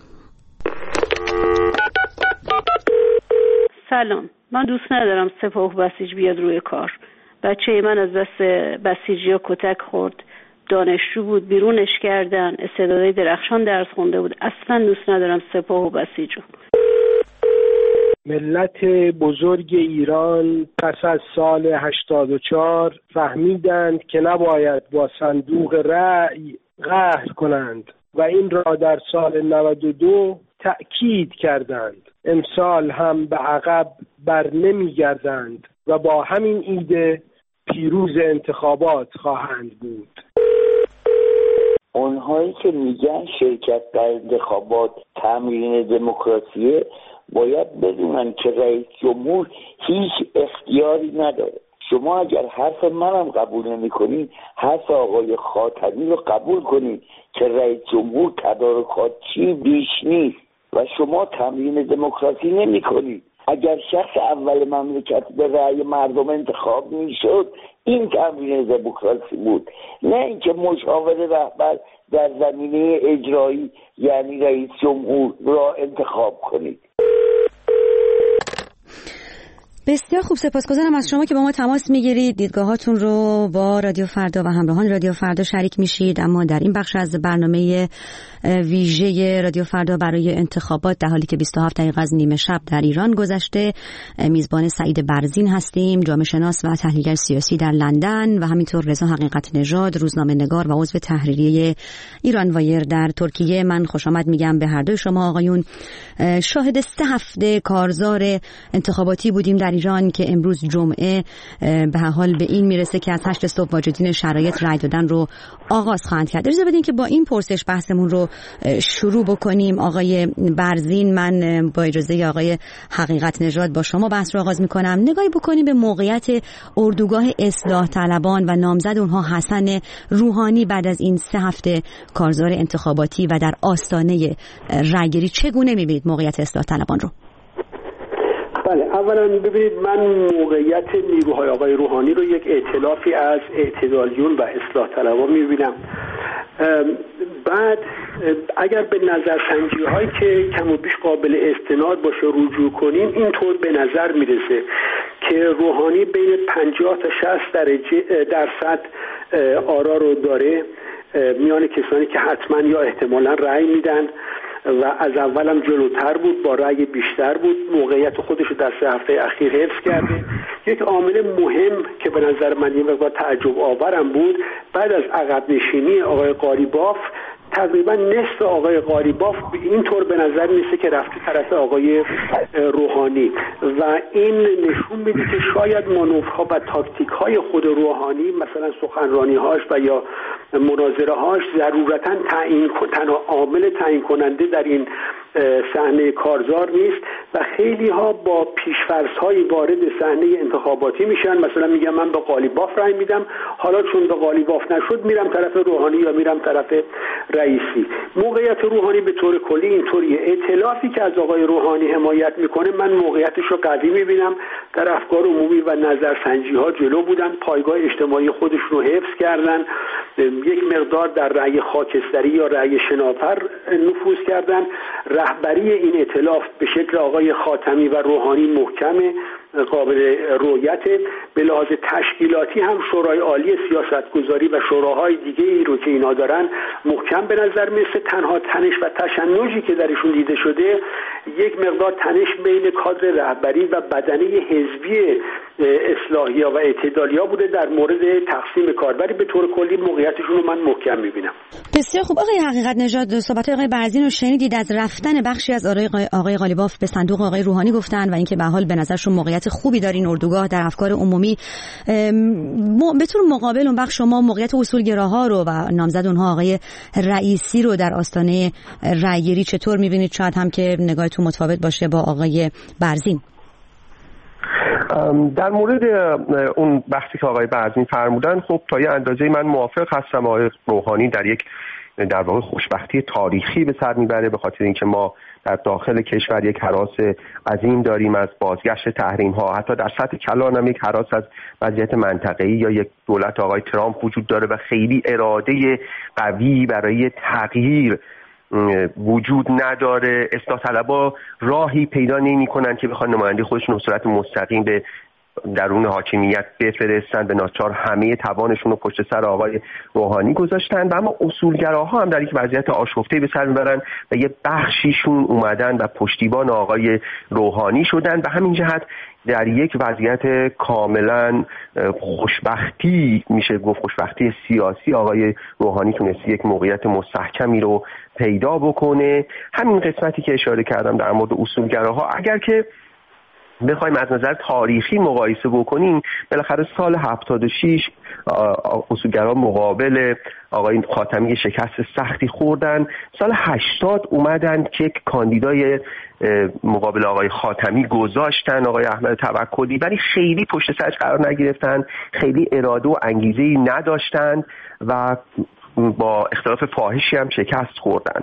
سلام، من دوست ندارم سپاه بسیج بیاد روی کار. بچه من از دست بسیجیا کتک خورد، دانشجو بود، بیرونش کردن، استعدادهای درخشان درس خونده بود. اصلا دوست ندارم سپاه و بسیجو. ملت بزرگ ایران پس از سال هشتاد و چهار فهمیدند که نباید با صندوق رأی قهر کنند و این را در سال نود و دو تأکید کردند. امسال هم به عقب بر نمی گردند و با همین ایده پیروز انتخابات خواهند بود. اونهایی که میگن شرکت در انتخابات تمرین دموکراسیه باید بدونن که رئیس جمهور هیچ اختیاری نداره. شما اگر حرف منم قبول نمی کنید، حرف آقای خاتمی رو قبول کنید که رئیس جمهور تدارکات چی بیش نیست و شما تمرین دموکراسی نمی کنید. اگر شخص اول مملکت به رأی مردم انتخاب می شد، این تمرین دموکراسی بود، نه اینکه مشاور رهبر در زمینه اجرایی یعنی رئیس جمهور را انتخاب کنید. بسیار خوب، سپاسگزارم از شما که با ما تماس میگیرید، دیدگاهاتون رو با رادیو فردا و همراهان رادیو فردا شریک میشید. اما در این بخش از برنامه ویژه رادیو فردا برای انتخابات در حالی که بیست و هفت دقیقه از نیمه شب در ایران گذشته، میزبان سعید برزین هستیم، جامعه شناس و تحلیلگر سیاسی در لندن، و همینطور رضا حقیقت نژاد، روزنامه نگار و عضو تحریریه ایران وایر در ترکیه. من خوش آمد میگم به هر دوی شما آقایون. شاهد سه هفته کارزار انتخاباتی بودیم در ایران که امروز جمعه به هر حال به این میرسه که از هشت صبح واجدین شرایط رای دادن رو آغاز خواهند کرد. اجازه بدین که با این پرسش بحثمون رو شروع بکنیم. آقای برزین، من با اجازه آقای حقیقت نژاد با شما بحث رو آغاز میکنم. نگاهی بکنیم به موقعیت اردوگاه اصلاح طلبان و نامزد اونها حسن روحانی بعد از این سه هفته کارزار انتخاباتی و در آستانه رایگیری. چگونه میبینید موقعیت اصلاح طلبان رو؟ بله، اولا ببینید، من موقعیت نیروهای آقای روحانی رو یک ائتلافی از اعتدالیون و اصلاح طلبان میبینم. بعد اگر به نظرسنجی هایی که کم و بیش قابل استناد باشه رجوع کنیم، اینطور به نظر میرسه که روحانی بین پنجاه تا شصت درجه درصد آرا رو داره میان کسانی که حتما یا احتمالا رأی میدن و از اولم جلوتر بود، با رأی بیشتر بود، موقعیت خودش رو در سه هفته اخیر حفظ کرده. یک عامل مهم که به نظر من یه مقدار تعجب آورم بود، بعد از عقب نشینی آقای قالیباف تقریبا نصف آقای قالیباف اینطور به نظر میسه که رفته طرف آقای روحانی و این نشون میده که شاید مانورها و تاکتیک های خود روحانی، مثلا سخنرانی هاش و یا مناظره هاش، ضرورتا تعیین تنها عامل تعیین کننده در این صحنه کارزار نیست و خیلی ها با پیش‌فرض های وارد صحنه انتخاباتی میشن. مثلا میگم من به قالیباف رای میدم، حالا چون به قالیباف نشد میرم طرف روحانی یا میرم طرف رئیسی. موقعیت روحانی به طور کلی اینطوریه. ائتلافی که از آقای روحانی حمایت میکنه من موقعیتش رو قوی میبینم. در افکار عمومی و نظرسنجی ها جلو بودن، پایگاه اجتماعی خودش رو حفظ کردن، یک مقدار در رأی خاکستری یا رأی شناور نفوذ کردن. رهبری این ائتلاف به شکل آقای خاتمی و روحانی محکمه، قابل رؤیت. به لحاظ تشکیلاتی هم شورای عالی سیاستگذاری و شوراهای دیگه ای رو که اینا دارن محکم به نظر میرسه. تنها تنش و تشنجی که درشون دیده شده یک مقدار تنش بین کادر رهبری و بدنه حزبی اصلاحی‌ها و اعتدالیا بوده در مورد تقسیم کار، ولی به طور کلی موقعیتشون رو من محکم میبینم. بسیار خوب. آقای حقیقت نژاد، صحبت آقای برزین رو شنیدید، از رفتن بخشی از آرای آقای قالیباف به صندوق آقای روحانی گفتن و اینکه به حال به نظرشون موقعیت خوبی دارین اردوگاه در افکار عمومی. به طور مقابل اون بخش شما موقعیت اصولگراها رو و نامزد اونها آقای رئیسی رو در آستانه رأیگیری چطور میبینید؟ شاید هم که نگاهتون متفاوت باشه با آقای برزین. در مورد اون بحثی که آقای برزین فرمودن، خب تا یه اندازه من موافق هستم. آقای روحانی در یک در واقع خوشبختی تاریخی به سر میبره، به خاطر اینکه ما در داخل کشور یک هراس عظیم داریم از بازگشت تحریم ها. حتی در سطح کلان هم یک هراس از وضعیت منطقه‌ای یا یک دولت آقای ترامپ وجود داره و خیلی اراده قوی برای تغییر وجود نداره. اصلاح طلبها راهی پیدا نمی‌کنن که بخوان نماینده خودشون به صورت مستقیم به درون حاکمیت بفرستن. به ناچار همه توانشون رو پشت سر آقای روحانی گذاشتن و اما اصولگراها هم در یک وضعیت آشفته به سر میبرن و یه بخشیشون اومدن و پشتیبان آقای روحانی شدن و همین جهت در یک وضعیت کاملا خوشبختی، میشه گفت خوشبختی سیاسی، آقای روحانی تونست یک موقعیت مستحکمی رو پیدا بکنه. همین قسمتی که اشاره کردم در مورد اصولگراها، اگر که بخوایم از نظر تاریخی مقایسه بکنیم، بالاخره سال هفتاد و شش اصولگرا مقابل آقای خاتمی شکست سختی خوردن. سال هشتاد اومدن که یک کاندیدای مقابل آقای خاتمی گذاشتن، آقای احمد توکلی، ولی خیلی پشت سرش قرار نگرفتن، خیلی اراده و انگیزه‌ای نداشتن و با اختلاف فاحشی هم شکست خوردن.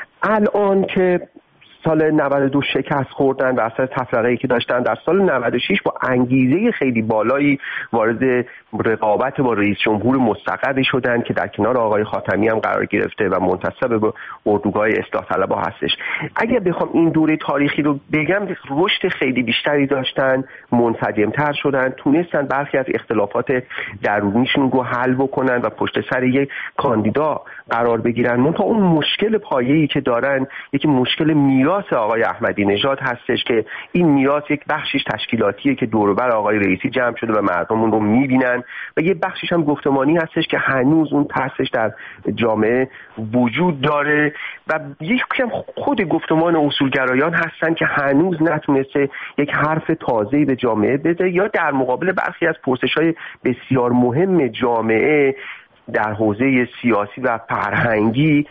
الان که سال نود و دو شکست خوردن و اثر تفرقه‌ای که داشتن، در سال نود و شش با انگیزه خیلی بالایی وارد رقابت با رئیس جمهور مستقری شدن که در کنار آقای خاتمی هم قرار گرفته و منتسب به اردوگاه اصلاح طلبها هستش. اگر بخوام این دوره تاریخی رو بگم، رشد خیلی بیشتری داشتن، منسجم‌تر شدن، تونستن برخی از اختلافات درونیشون رو حل بکنن و پشت سر یک کاندیدا قرار بگیرن. منتها اون مشکل پایه‌ای که دارن، یکی مشکل میراث آقای احمدی نژاد هستش که این میراث یک بخشش تشکیلاتیه که دور و بر آقای رئیسی جمع شده و مردم اون رو میبینن و یه بخشش هم گفتمانی هستش که هنوز اون پسش در جامعه وجود داره و یک کم خود گفتمان اصولگرایان هستن که هنوز نتونسته یک حرف تازه‌ای به جامعه بده یا در مقابل برخی از پرسش‌های بسیار مهم جامعه در حوزه سیاسی و فرهنگی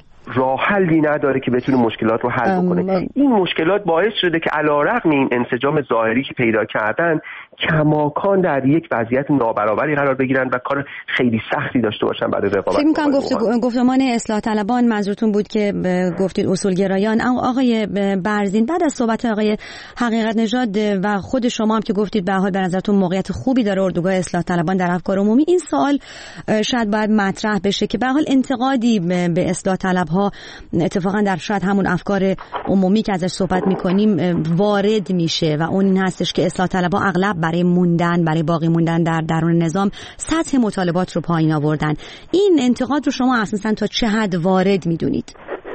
راه حلی نداره که بتونه مشکلات رو حل بکنه. این مشکلات باعث شده که علیرغم این انسجام ظاهری که پیدا کردن، کماکان در یک وضعیت نابرابری قرار بگیرن و کار خیلی سختی داشته باشن برای رقابت. فکر می‌کنم گفت گفتمان اصلاح طلبان منظورتون بود که گفتید اصولگرایان. آقای برزین، بعد از صحبت آقای حقیقت نژاد و خود شما هم که گفتید به حال به نظرتون موقعیت خوبی داره اردوگاه اصلاح طلبان در افکار عمومی، این سوال شاید باید مطرح بشه که به حال انتقادی به اصلاح طلبها اتفاقا در شاید همون افکار عمومی که ازش صحبت میکنیم وارد میشه و اون این هستش که اصلاح طلبها اغلب برای موندن، برای باقی موندن در درون نظام سطح مطالبات رو پایین آوردن. این انتقاد رو شما اساسا تا چه حد وارد میدونید؟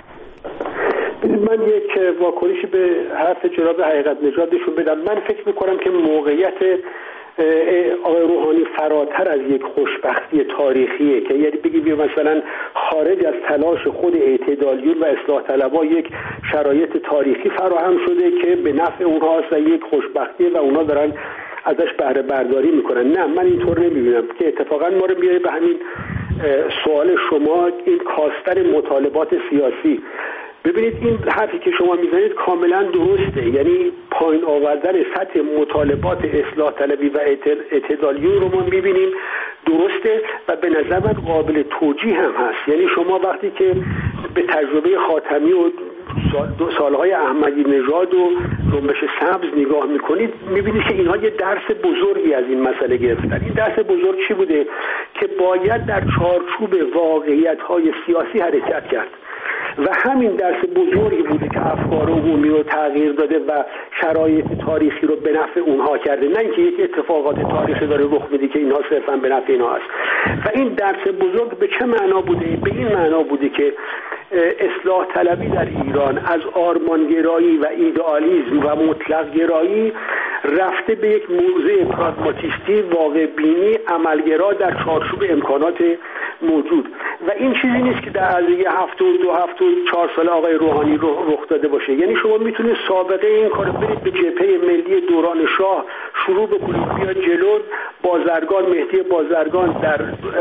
من یک واکنشی به حرف جناب حقیقت نژادشون بدم. من فکر میکنم که موقعیت آقای روحانی فراتر از یک خوشبختی تاریخیه که یعنی بگیم مثلا خارج از تلاش خود اعتدالیون و اصلاح طلبها یک شرایط تاریخی فراهم شده که به نفع اونهاست و یک خوشبختی و اونها دارن ازش بهره برداری میکنن. نه، من اینطور نمیبینم که اتفاقا ما رو میاره به همین سوال شما، این کاستن مطالبات سیاسی. ببینید این حرفی که شما میزنید کاملا درسته، یعنی پایین آوردن سطح مطالبات اصلاح طلبی و اعتدالیون رو ما میبینیم درسته و به نظر من قابل توجیه هم هست. یعنی شما وقتی که به تجربه خاتمی و سالهای احمدی نژاد و جنبش سبز نگاه میکنید میبینید که اینها یه درس بزرگی از این مسئله گرفتن. این درس بزرگ چی بوده؟ که باید در چارچوب واقعیت‌های سیاسی حرکت کرد و همین درس بزرگی بوده که افکار عمومی رو تغییر داده و شرایط تاریخی رو به نفع اونها کرده، نه اینکه یک اتفاقات تاریخی داره رخ میده که اینها صرفا به نفع اینها است. و این درس بزرگ به چه معنا بوده؟ به این معنا بوده که اصلاح طلبی در ایران از آرمانگرایی و ایدئالیسم و مطلق گرایی رفته به یک موضع پراگماتیستی، واقع بینی، عملگرا در چارچوب امکانات موجود. و این چیزی نیست که در از یه هفته و دو هفته و چهار سال آقای روحانی رخ داده باشه. یعنی شما میتونید سابقه این کار برید به جبهه ملی دوران شاه شروع بکنید، بیاد جلو. بازرگان، مهدی بازرگان در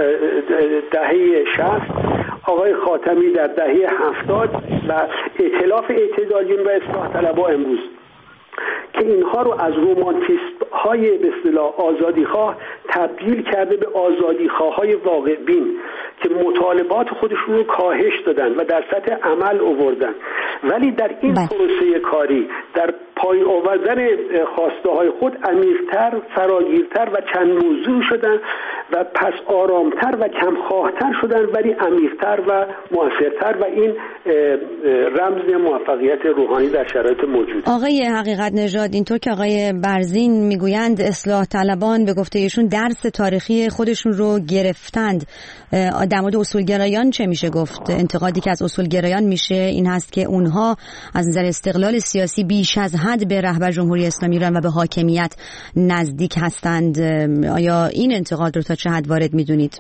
دهه شصت، آقای خاتمی در دهه هفتاد و ائتلاف اعتدالیون و اصلاح طلبها امروز، که اینها رو از رومانتیسم های به اصطلاح آزادیخواه تبدیل کرده به آزادیخواهای واقع بین که مطالبات خودشون رو کاهش دادن و در سطح عمل آوردن. ولی در این پروسه کاری در پای آوردن خواسته های خود عمیق‌تر، فراگیرتر و چند موضوع شدن و پس آرامتر و کمخواهتر شدن، ولی عمیق‌تر و موثرتر، و این رمز موفقیت روحانی در شرایط موجود. آقای حقیقت نژاد، اینطور که آقای برزین میگویند اصلاح طلبان به گفته ایشون درس تاریخی خودشون رو گرفتند. در مورد اصولگرایان چه میشه گفت؟ انتقادی که از اصولگرایان میشه این هست که اونها از نظر استقلال سیاسی بیش از حد به رهبر جمهوری اسلامی ایران و به حاکمیت نزدیک هستند. آیا این انتقاد رو تا چه حد وارد میدونید؟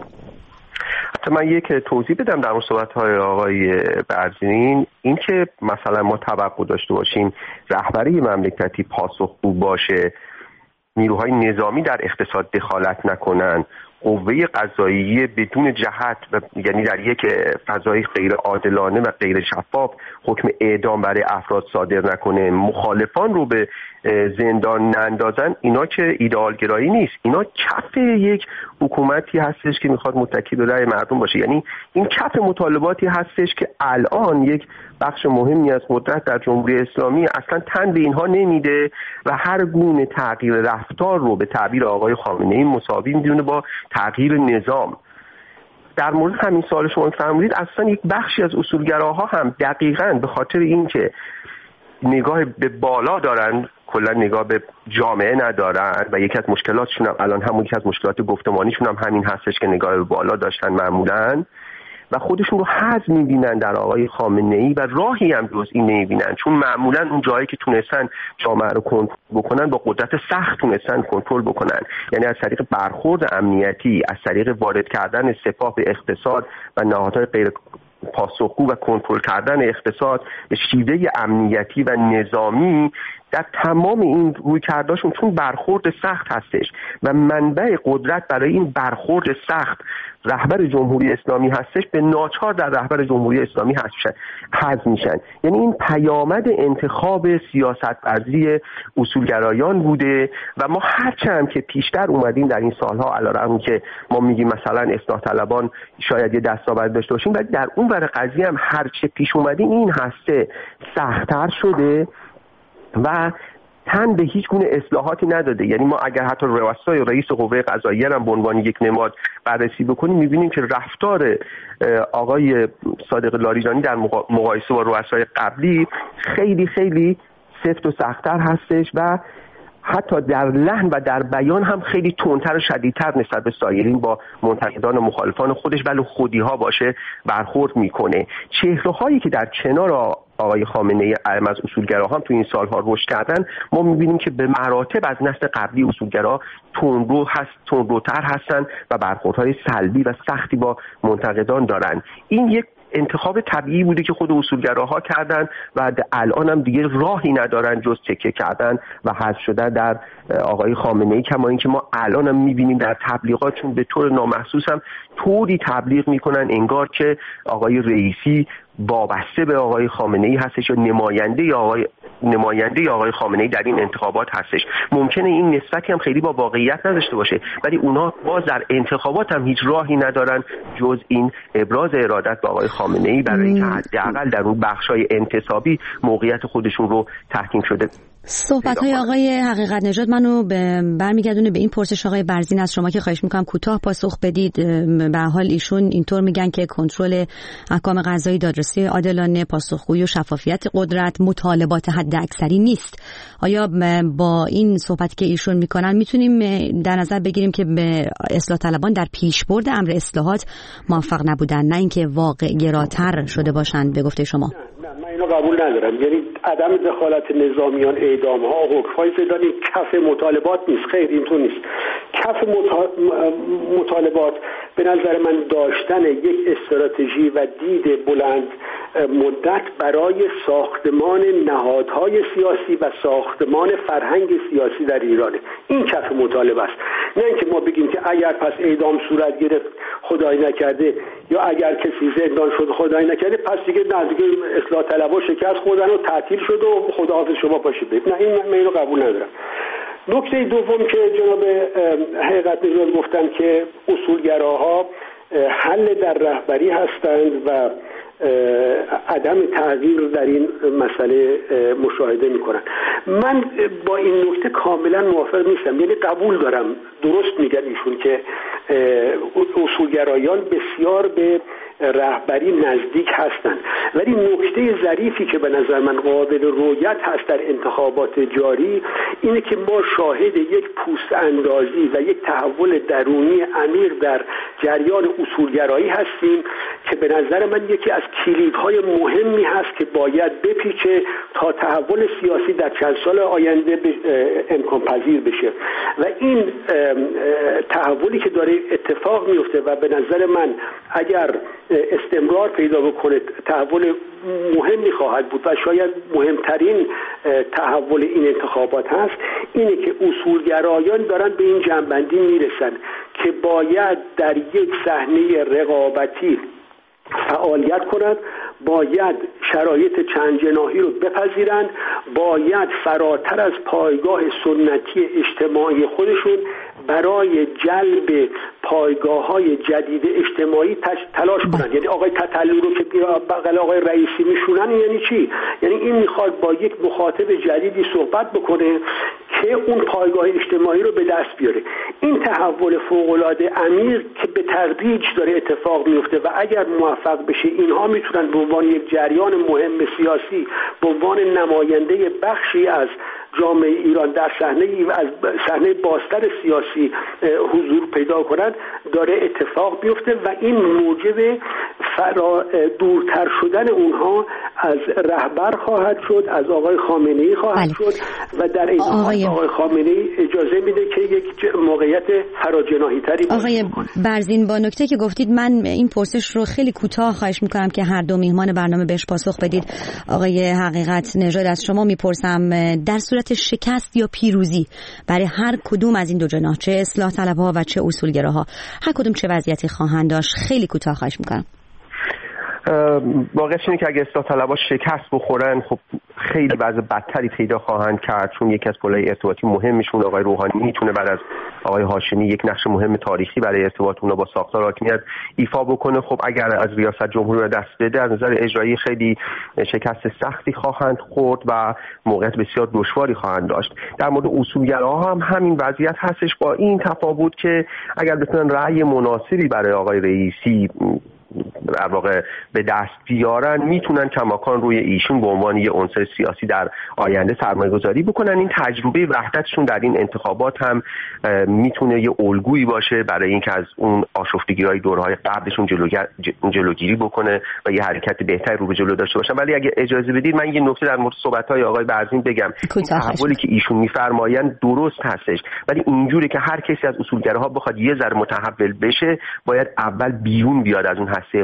حتی من یک توضیح بدم در صحبت‌های آقای برزین. این که مثلا ما توقع داشته باشیم رهبری مملکتی پاسخگو باشه، نیروهای نظامی در اقتصاد دخالت نکنن، قوه قضاییه بدون جهت و یعنی در یک فضای غیر عادلانه و غیر شفاف حکم اعدام برای افراد صادر نکنه، مخالفان رو به زندان نندازن، اینا که ایدئالگرایی نیست، اینا کف یک حکومتی هستش که میخواد متکی به رأی مردم باشه. یعنی این کف مطالباتی هستش که الان یک بخش مهمی از قدرت در جمهوری اسلامی اصلا تن به اینها نمیده و هر گونه تغییر رفتار رو به تعبیر آقای خامنه‌ای مساوی میدونه با تغییر نظام. در مورد همین سوال شما فرمودید، اصلا یک بخشی از اصولگراها هم دقیقاً به خاطر اینکه نگاه به بالا دارن، کلا نگاه به جامعه ندارن و یکی از مشکلاتشون هم الان همون یکی از مشکلات گفتمانیشون هم همین هستش که نگاه به بالا داشتن معمولاً و خودشون رو حذف می‌بینن در آقای خامنه‌ای و راهی هم جز این نمی‌بینن، چون معمولاً اون جایی که تونستن جامعه رو کنترل بکنن با قدرت سخت تونستن کنترل بکنن، یعنی از طریق برخورد امنیتی، از طریق وارد کردن سپاه به اقتصاد و نهادهای غیر پاسخگو و کنترل کردن اقتصاد به شیوه امنیتی و نظامی. در تمام این رویکرداشون چون برخورد سخت هستش و منبع قدرت برای این برخورد سخت رهبر جمهوری اسلامی هستش، به ناچار در رهبر جمهوری اسلامی حذف میشن. یعنی این پیامد انتخاب سیاست‌ورزی اصولگرایان بوده و ما هرچند که پیشتر اومدیم در این سالها علارغم که ما میگیم مثلا اصلاح طلبان شاید یه دستاورد داشته باشیم، ولی در اون ور قضیه هم هرچه پیش اومدیم این هسته سخت‌تر شده و تن به هیچ گونه اصلاحاتی نداده. یعنی ما اگر حتی رؤسای رئیس قوه قضاییه هم به عنوان یک نماد بررسی بکنیم می‌بینیم که رفتار آقای صادق لاریجانی در مقایسه با رؤسای قبلی خیلی خیلی سفت و سخت‌تر هستش و حتی در لحن و در بیان هم خیلی تندتر و شدیدتر نسبت به سایرین با منتقدان و مخالفان خودش ولی خودی‌ها باشه برخورد میکنه. چهره‌هایی که در کنار آقای خامنه‌ای از اصولگراها هم تو این سال‌ها رشد کردن، ما می‌بینیم که به مراتب از نسل قبلی اصولگرا تندرو هست تندروتر هستن و برخوردهای سلبی و سختی با منتقدان دارن. این یک انتخاب طبیعی بوده که خود اصولگراها کردن و الان هم دیگه راهی ندارن جز تکیه کردن و حذف شدن در آقای خامنه‌ای، کما اینکه ما الان هم می‌بینیم در تبلیغاتشون به طور نامحسوس هم طوری تبلیغ میکنن انگار که آقای رئیسی وابسته به آقای خامنه‌ای هستش یا نماینده آقای نماینده آقای خامنه‌ای در این انتخابات هستش. ممکنه این نسبتی هم خیلی با واقعیت نداشته باشه، ولی اونها باز در انتخابات هم هیچ راهی ندارن جز این ابراز ارادت به آقای خامنه‌ای برای اینکه حداقل در اون بخش‌های انتصابی موقعیت خودشون رو تحکیم شده. صحبت‌های آقای حقیقت نژاد منو برمیگردونه به این پرسش آقای برزین از شما که خواهش می‌کنم کوتاه پاسخ بدید. به حال ایشون اینطور میگن که کنترل احکام قضایی، دادرسی عادلانه، پاسخگویی و شفافیت قدرت مطالبات حداکثری نیست. آیا با این صحبتی که ایشون میکنن میتونیم در نظر بگیریم که به اصلاح طلبان در پیشبرد امر اصلاحات موفق نبودن، نه اینکه واقع گراتر شده باشند به گفته شما؟ من اینو قبول ندارم. یعنی عدم دخالت نظامیان، اعدام ها، حکم‌های زندانی کف مطالبات نیست. خیر، اینطور نیست. کف مطالبات به نظر من داشتن یک استراتژی و دید بلند مدت برای ساختمان نهادهای سیاسی و ساختمان فرهنگ سیاسی در ایرانه. این کف مطالبه است. نه اینکه ما بگیم که اگر پس اعدام صورت گرفت خدای نکرده، یا اگر کسی زندان شد خدای نکرده پس دیگه نه دیگه اصلاح طلبها شکست خوردن و تعطیل شد و خداحافظ شما باشید. نه، این من اینو قبول ندارم. نکته دوم که جناب حقیقت نژاد گفتن که اصولگراها حل در رهبری هستند و عدم تغییر در این مسئله مشاهده میکنن. من با این نکته کاملا موافق نیستم. یعنی قبول دارم، درست میگن ایشون که اصولگرایان بسیار به رهبری نزدیک هستند، ولی نکته ظریفی که به نظر من قابل رؤیت هست در انتخابات جاری اینه که ما شاهد یک پوست اندازی و یک تحول درونی عمیق در جریان اصولگرایی هستیم که به نظر من یکی از کلیدهای مهمی هست که باید بپیچه تا تحول سیاسی در چند سال آینده امکان پذیر بشه. و این تحولی که داره اتفاق میفته و به نظر من اگر استمرار پیدا بکنه تحول مهمی خواهد بود و شاید مهمترین تحول این انتخابات هست، اینه که اصولگرایان دارن به این جنبندی میرسن که باید در یک صحنه رقابتی فعالیت کنند، باید شرایط چند جناحی رو بپذیرند، باید فراتر از پایگاه سنتی اجتماعی خودشون برای جلب پایگاه‌های جدید اجتماعی تلاش کنند. یعنی آقای تتلو رو که بغل آقای رئیسی میشونن یعنی چی؟ یعنی این میخواد با یک مخاطب جدیدی صحبت بکنه که اون پایگاه اجتماعی رو به دست بیاره. این تحول فوق‌العاده عمیق که به تدریج داره اتفاق میفته و اگر موفق بشه اینها میتونن به عنوان یک جریان مهم سیاسی، به عنوان نماینده بخشی از جامعه ایران در صحنه از صحنه بازتر سیاسی حضور پیدا کنند، داره اتفاق بیفته و این موجب فرا دورتر شدن اونها از رهبر خواهد شد، از آقای خامنه‌ای خواهد بله. شد و در این حال آقای خامنه‌ای اجازه میده که یک موقعیت فراجناحی تری آقای برزین با نکته که گفتید من این پرسش رو خیلی کوتاه خواهش میکنم که هر دو میهمان برنامه بهش پاسخ بدید. آقای حقیقت نژاد از شما میپرسم در صورت شکست یا پیروزی برای هر کدوم از این دو جناح، چه اصلاح طلبها و چه اصولگراها، هر کدوم چه وضعیتی خواهند داشت؟ خیلی کوتاه خواهش میکنم. واقعیت اینه که اگه اصلاح طلبها شکست بخورن خب خیلی وضع بدتری پیدا خواهند کرد، چون یکی از پل‌های ارتباطی مهمشون آقای روحانی میتونه بعد از آقای هاشمی یک نقش مهم تاریخی برای ارتباط اونها با ساختار حاکمیت ایفا بکنه. خب اگر از ریاست جمهوری رو دست بده از نظر اجرایی خیلی شکست سختی خواهند خورد و موقعیت بسیار دشواری خواهند داشت. در مورد اصولگراها هم همین وضعیت هستش، با این تفاوت که اگر بتونن رأی مناسبی برای آقای رئیسی در واقع به دست بیارن میتونن کماکان روی ایشون به عنوان یه عنصر سیاسی در آینده سرمایه گذاری بکنن. این تجربه وحدتشون در این انتخابات هم میتونه یه الگویی باشه برای اینکه از اون آشفتگی‌های دورهای قبلشون جلوگیری بکنه و یه حرکت بهتری رو به جلو داشته باشن. ولی اگه اجازه بدید من یه نکته در مورد صحبت‌های آقای برزین بگم. تحولی که ایشون میفرمایند درست هستش، ولی اینجوری که هر کسی از اصولگراها بخواد یه ذره متحول بشه باید اول بیرون بیاد از اون هسته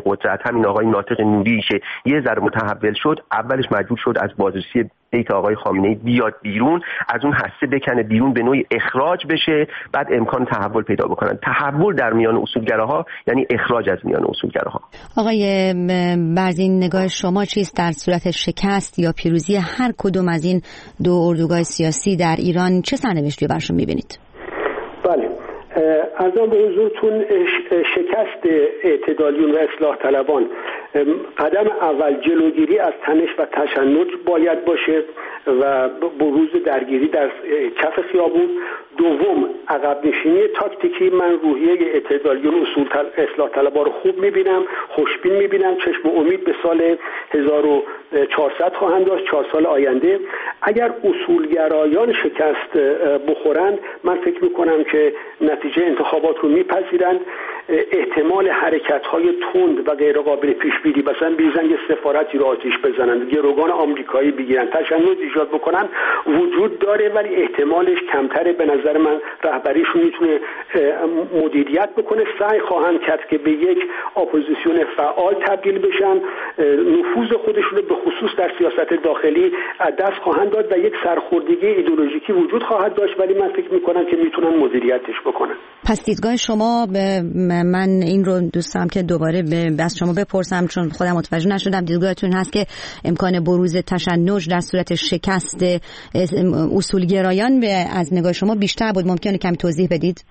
قدرت، همین آقای ناطق نوری که یه ذره متحول شد، اولش مجبور شد از بازرسی بیت آقای خامنه‌ای بیاد بیرون، از اون هسته بکنه بیرون، به نوعی اخراج بشه، بعد امکان تحول پیدا بکنن. تحول در میان اصولگراها یعنی اخراج از میان اصولگراها. آقای برزین، نگاه شما چیست در صورت شکست یا پیروزی هر کدوم از این دو اردوگاه سیاسی در ایران؟ چه سرنوشتی رو برشون می‌بینید؟ بله، ارزم به حضورتون شکست اعتدالیون و اصلاح طلبان قدم اول جلوگیری از تنش و تشنج باید باشه و بروز درگیری در کف خیابون. دوم، عقب نشینی تاکتیکی. من روحیه اعتدالیون اصول تل... اصلاح طلبا رو خوب میبینم، خوشبین میبینم، چشم امید به سال هزار و چهارصد خواهند داشت، چهار سال آینده. اگر اصولگرایان شکست بخورند، من فکر میکنم که نتیجه انتخابات رو میپذیرند. احتمال حرکت‌های تند و غیر قابل پیش‌بینی، مثلا بیزن یه سفارتی رو آتش بزنن، گروگان آمریکایی بگیرن، تشنج ایجاد بکنن، وجود داره، ولی احتمالش کمتره. به نظر من رهبریشون میتونه مدیریت بکنه. سعی خواهند کرد که به یک اپوزیسیون فعال تبدیل بشن، نفوذ خودشون به خصوص در سیاست داخلی از دست خواهند داد و یک سرخوردگی ایدئولوژیکی وجود خواهد داشت، ولی من فکر می‌کنم که میتونن مدیریتش بکنن. پس دیدگاه شما، من این رو دوست دارم که دوباره از شما بپرسم چون خودم متوجه نشدم، دیدگاهتون هست که امکان بروز تشنج در صورت شکست اصولگرایان از نگاه شما بیشتر بود. ممکنه کمی توضیح بدید؟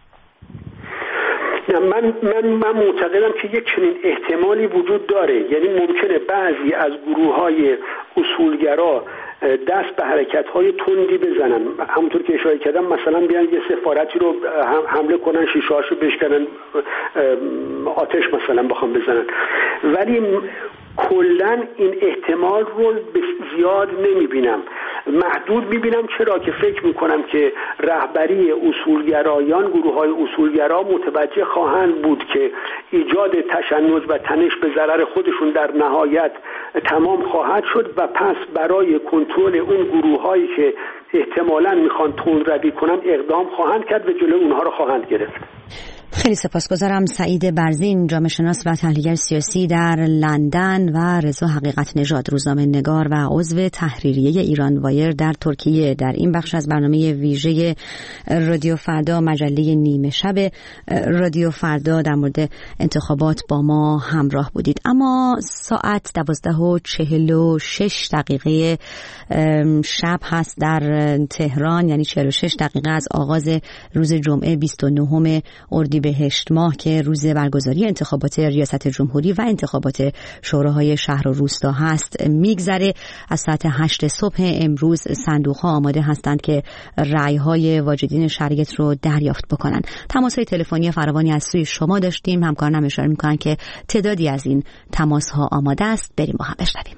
من من من معتقدم که یک چنین احتمالی وجود داره، یعنی ممکنه بعضی از گروه‌های اصولگرا دست به حرکت‌های تندی بزنن، همونطور که اشاره کردم، مثلا بیان یه سفارتی رو حمله کنن، شیشه‌هاشو بشکنن، آتش مثلا بخوام بزنن، ولی کلن این احتمال رو زیاد نمیبینم، محدود میبینم. چرا که فکر میکنم که رهبری اصولگرایان، گروه های اصولگرا متوجه خواهند بود که ایجاد تشنج و تنش به ضرر خودشون در نهایت تمام خواهد شد و پس برای کنترل اون گروه هایی که احتمالاً میخوان تندروی کنن اقدام خواهند کرد و جلوی اونها رو خواهند گرفت. خیلی سپاسگزارم. سعید برزین، جامعه شناس و تحلیلگر سیاسی در لندن، و رضا حقیقت نژاد، روزنامه نگار و عضو تحریریه ایران وایر در ترکیه، در این بخش از برنامه ویژه رادیو فردا، مجله نیمه شب رادیو فردا، در مورد انتخابات با ما همراه بودید. اما ساعت دوازده و چهل و شش دقیقه شب هست در تهران، یعنی چهل و شش دقیقه از آغاز روز جمعه بیست و نهم اردیبهشت ماه که روز برگزاری انتخابات ریاست جمهوری و انتخابات شوراهای شهر و روستا هست میگذره. از ساعت هشت صبح امروز صندوق‌ها آماده هستند که رأی‌های واجدین شرایط رو دریافت بکنن. تماس‌های تلفنی فراوانی از سوی شما داشتیم، همکارانم اشاره می‌کنن که تعدادی از این تماس‌ها آماده است. بریم با هم بشنویم.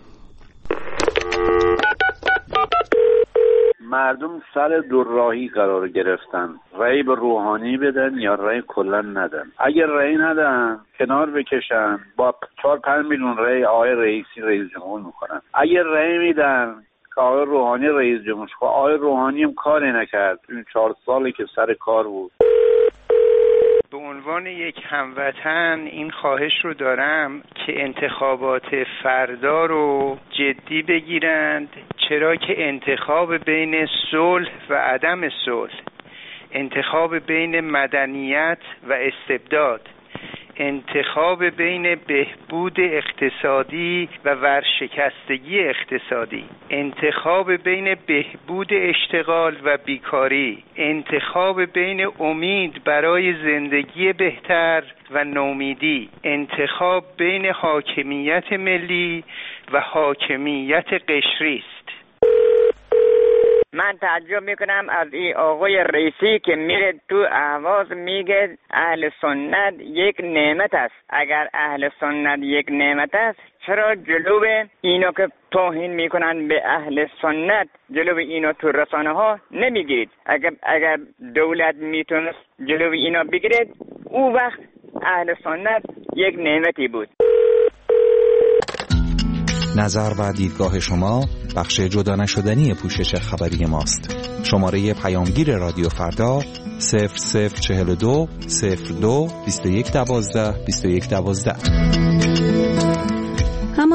مردم سر دوراهی قرار گرفتن، رأی به روحانی بدن یا رأی کلا ندن. اگر رأی ندن کنار بکشن، با چهار پنج میلیون رأی آقای رئیسی رئیس جمهور میکنن. اگر رأی میدن که آقای روحانی رئیس جمهور شد، آقای روحانی هم کاری نکرد این چهار سالی که سر کار بود. به عنوان یک هموطن این خواهش رو دارم که انتخابات فردا رو جدی بگیرند، چرا که انتخاب بین صلح و عدم صلح، انتخاب بین مدنیت و استبداد، انتخاب بین بهبود اقتصادی و ورشکستگی اقتصادی، انتخاب بین بهبود اشتغال و بیکاری، انتخاب بین امید برای زندگی بهتر و نومیدی، انتخاب بین حاکمیت ملی و حاکمیت قشری است. من تعجب میکنم از این آقای رئیسی که میره تو اهواز میگه اهل سنت یک نعمت است. اگر اهل سنت یک نعمت است، چرا جلو اینو که توهین میکنن به اهل سنت جلو اینو تو رسانه ها نمیگیرید؟ اگر اگر دولت میتونست جلو اینو بگیرید، او وقت اهل سنت یک نعمتی بود. نظر و دیدگاه شما بخش جدا نشدنی پوشش خبری ماست. شماره پیامگیر رادیو فردا صفر صفر چهل و دو صفر دو بیست و یک دوازده بیست و یک دوازده.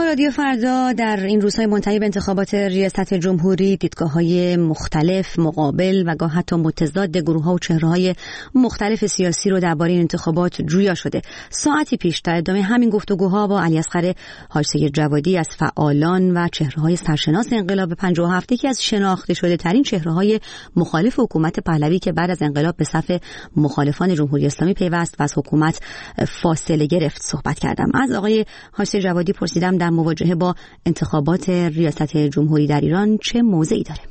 رادیو فردا در این روزهای منتهی به انتخابات ریاست جمهوری دیدگاه‌های مختلف، مقابل و گاه حتی متضاد گروه‌ها و چهره‌های مختلف سیاسی رو درباره این انتخابات جویا شده. ساعتی پیش در ادامه همین گفتگوها با علیاصغر حاج سید جوادی از فعالان و چهره‌های سرشناس انقلاب پنجاه و هفت، یکی از شناخته شده ترین چهره‌های مخالف حکومت پهلوی که بعد از انقلاب به صف مخالفان جمهوری اسلامی پیوست و از حکومت فاصله گرفت صحبت کردم. از آقای حاج سید جوادی پرسیدم در مواجهه با انتخابات ریاست جمهوری در ایران چه موضعی داره.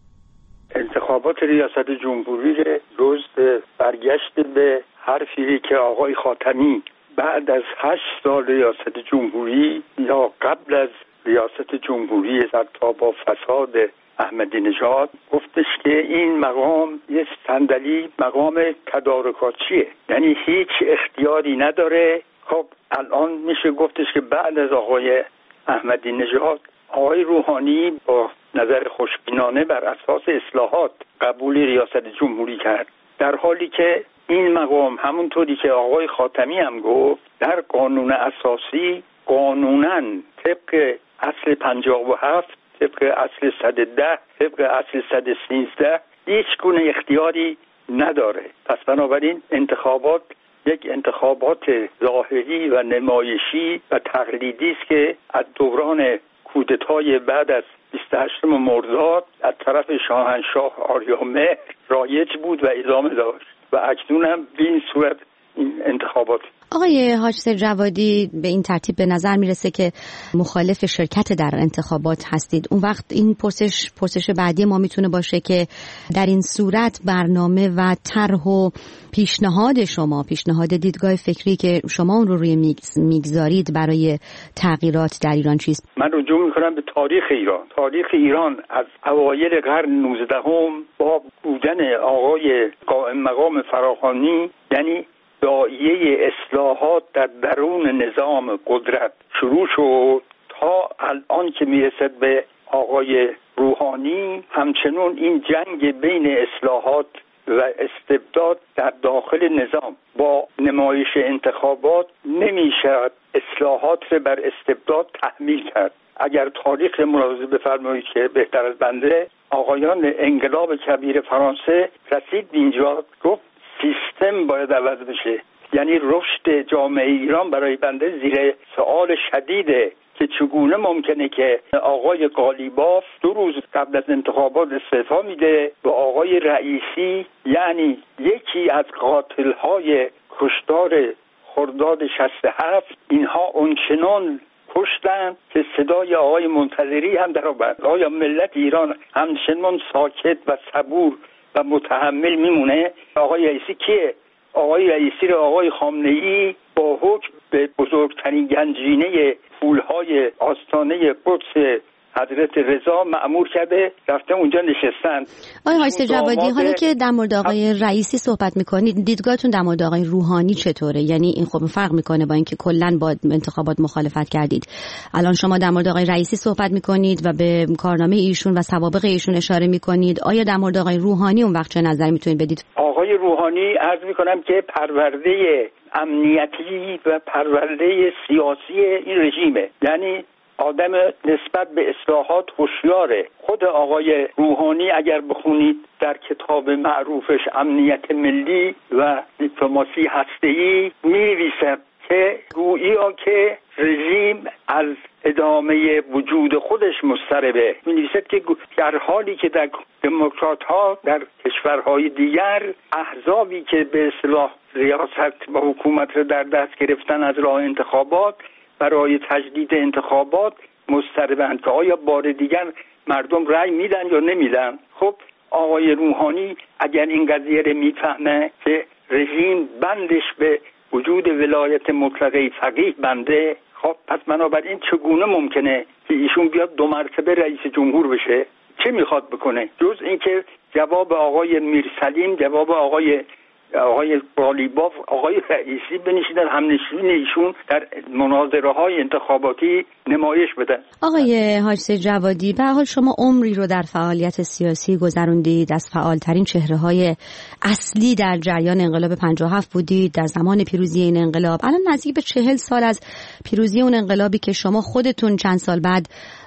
انتخابات ریاست جمهوری روز برگشت به حرفی که آقای خاتمی بعد از هشت سال ریاست جمهوری یا قبل از ریاست جمهوری تا با فساد احمدی نژاد گفتش که این مقام یه صندلی مقام تدارکاتچیه، یعنی هیچ اختیاری نداره. خب الان میشه گفتش که بعد از آقای احمدی نژاد آقای روحانی با نظر خوشبینانه بر اساس اصلاحات قبول ریاست جمهوری کرد، در حالی که این مقام همونطوری که آقای خاتمی هم گفت در قانون اساسی قانوناً طبق اصل پنجاه و هفت، طبق اصل صد و ده، طبق اصل صد و سیزده هیچ گونه اختیاری نداره. پس بنابراین انتخابات یک انتخابات ظاهری و نمایشی و تقلیدی است که از دوران کودتای بعد از بیست و هشتم مرداد از طرف شاهنشاه آریامهر رایج بود و ادامه داشت و اکنون هم به این صورت این انتخابات. آقای حاج سید جوادی به این ترتیب به نظر میرسه که مخالف شرکت در انتخابات هستید. اون وقت این پرسش پرسش بعدی ما میتونه باشه که در این صورت برنامه و طرح و پیشنهاد شما، پیشنهاد دیدگاه فکری که شما اون رو روی میگذارید برای تغییرات در ایران چیست؟ من رجوع میکنم به تاریخ ایران. تاریخ ایران از اوایل قرن نوزدهم با بودن آقای قائم مقام فراخوانی، یعنی داعیه اصلاحات در درون نظام قدرت شروع شد تا الان که میرسد به آقای روحانی، همچنون این جنگ بین اصلاحات و استبداد در داخل نظام با نمایش انتخابات نمیشد اصلاحات رو بر استبداد تحمیل کرد. اگر تاریخ ملاحظه بفرمایید که بهتر از بنده، آقایان انقلاب کبیر فرانسه رسید اینجا گفت سیستم باید عوض بشه، یعنی رشد جامعه ایران برای بنده زیر سوال شدیده که چگونه ممکنه که آقای قالیباف دو روز قبل از انتخابات استعفا میده و آقای رئیسی، یعنی یکی از قاتلهای کشتار خرداد شصت و هفت، اینها اونچنان کشتن که صدای آقای منتظری هم در آمد. آیا ملت ایران همچنان ساکت و صبور و متحمل میمونه؟ آقای رئیسی کیه؟ آقای رئیسی رو آقای خامنه‌ای با حکم به بزرگترین گنجینه پولهای آستانه قدس حضرت رضا مأمور کرده، رفته اونجا نشستن. آقای حاج سید جوادی، حالا که در مورد آقای رئیسی صحبت میکنید، دیدگاهتون در مورد آقای روحانی چطوره؟ یعنی این خب فرق میکنه با اینکه کلا با انتخابات مخالفت کردید. الان شما در مورد آقای رئیسی صحبت میکنید و به کارنامه ایشون و سوابق ایشون اشاره میکنید. آیا در مورد آقای روحانی اون وقت چه نظری میتونید بدید؟ آقای روحانی عرض میکنم که پرورده امنیتی و پرورده سیاسی این رژیمه، یعنی آدم نسبت به اصلاحات هوشیاره. خود آقای روحانی اگر بخونید در کتاب معروفش امنیت ملی و دیپلماسی هسته‌ای می‌نویسد که گویی که رژیم از ادامه وجود خودش مضطربه. می‌نویسد که در حالی که در دموکرات‌ها در کشورهای دیگر احزابی که به اصطلاح ریاست و حکومت را در دست گرفتن از راه انتخابات برای تجدید انتخابات مضطربند که آیا بار دیگر مردم رأی میدن یا نمیدن. خب آقای روحانی اگر این قضیه رو میفهمه که رژیم بندش به وجود ولایت مطلقه فقیه بنده، خب پس بنابراین چگونه ممکنه که ایشون بیاد دو مرتبه رئیس جمهور بشه؟ چه میخواد بکنه جز اینکه جواب آقای میرسلیم، جواب آقای آقای قالیباف آقای رئیسی بنشینن همنشین ایشون در مناظره های انتخاباتی نمایش بدن. آقای حاج جوادی، به هر حال شما عمری رو در فعالیت سیاسی گذروندید، از فعالترین چهره‌های اصلی در جریان انقلاب پنجاه و هفت بودید در زمان پیروزی این انقلاب. الان نزدیک به چهل سال از پیروزی اون انقلابی که شما خودتون چند سال بعد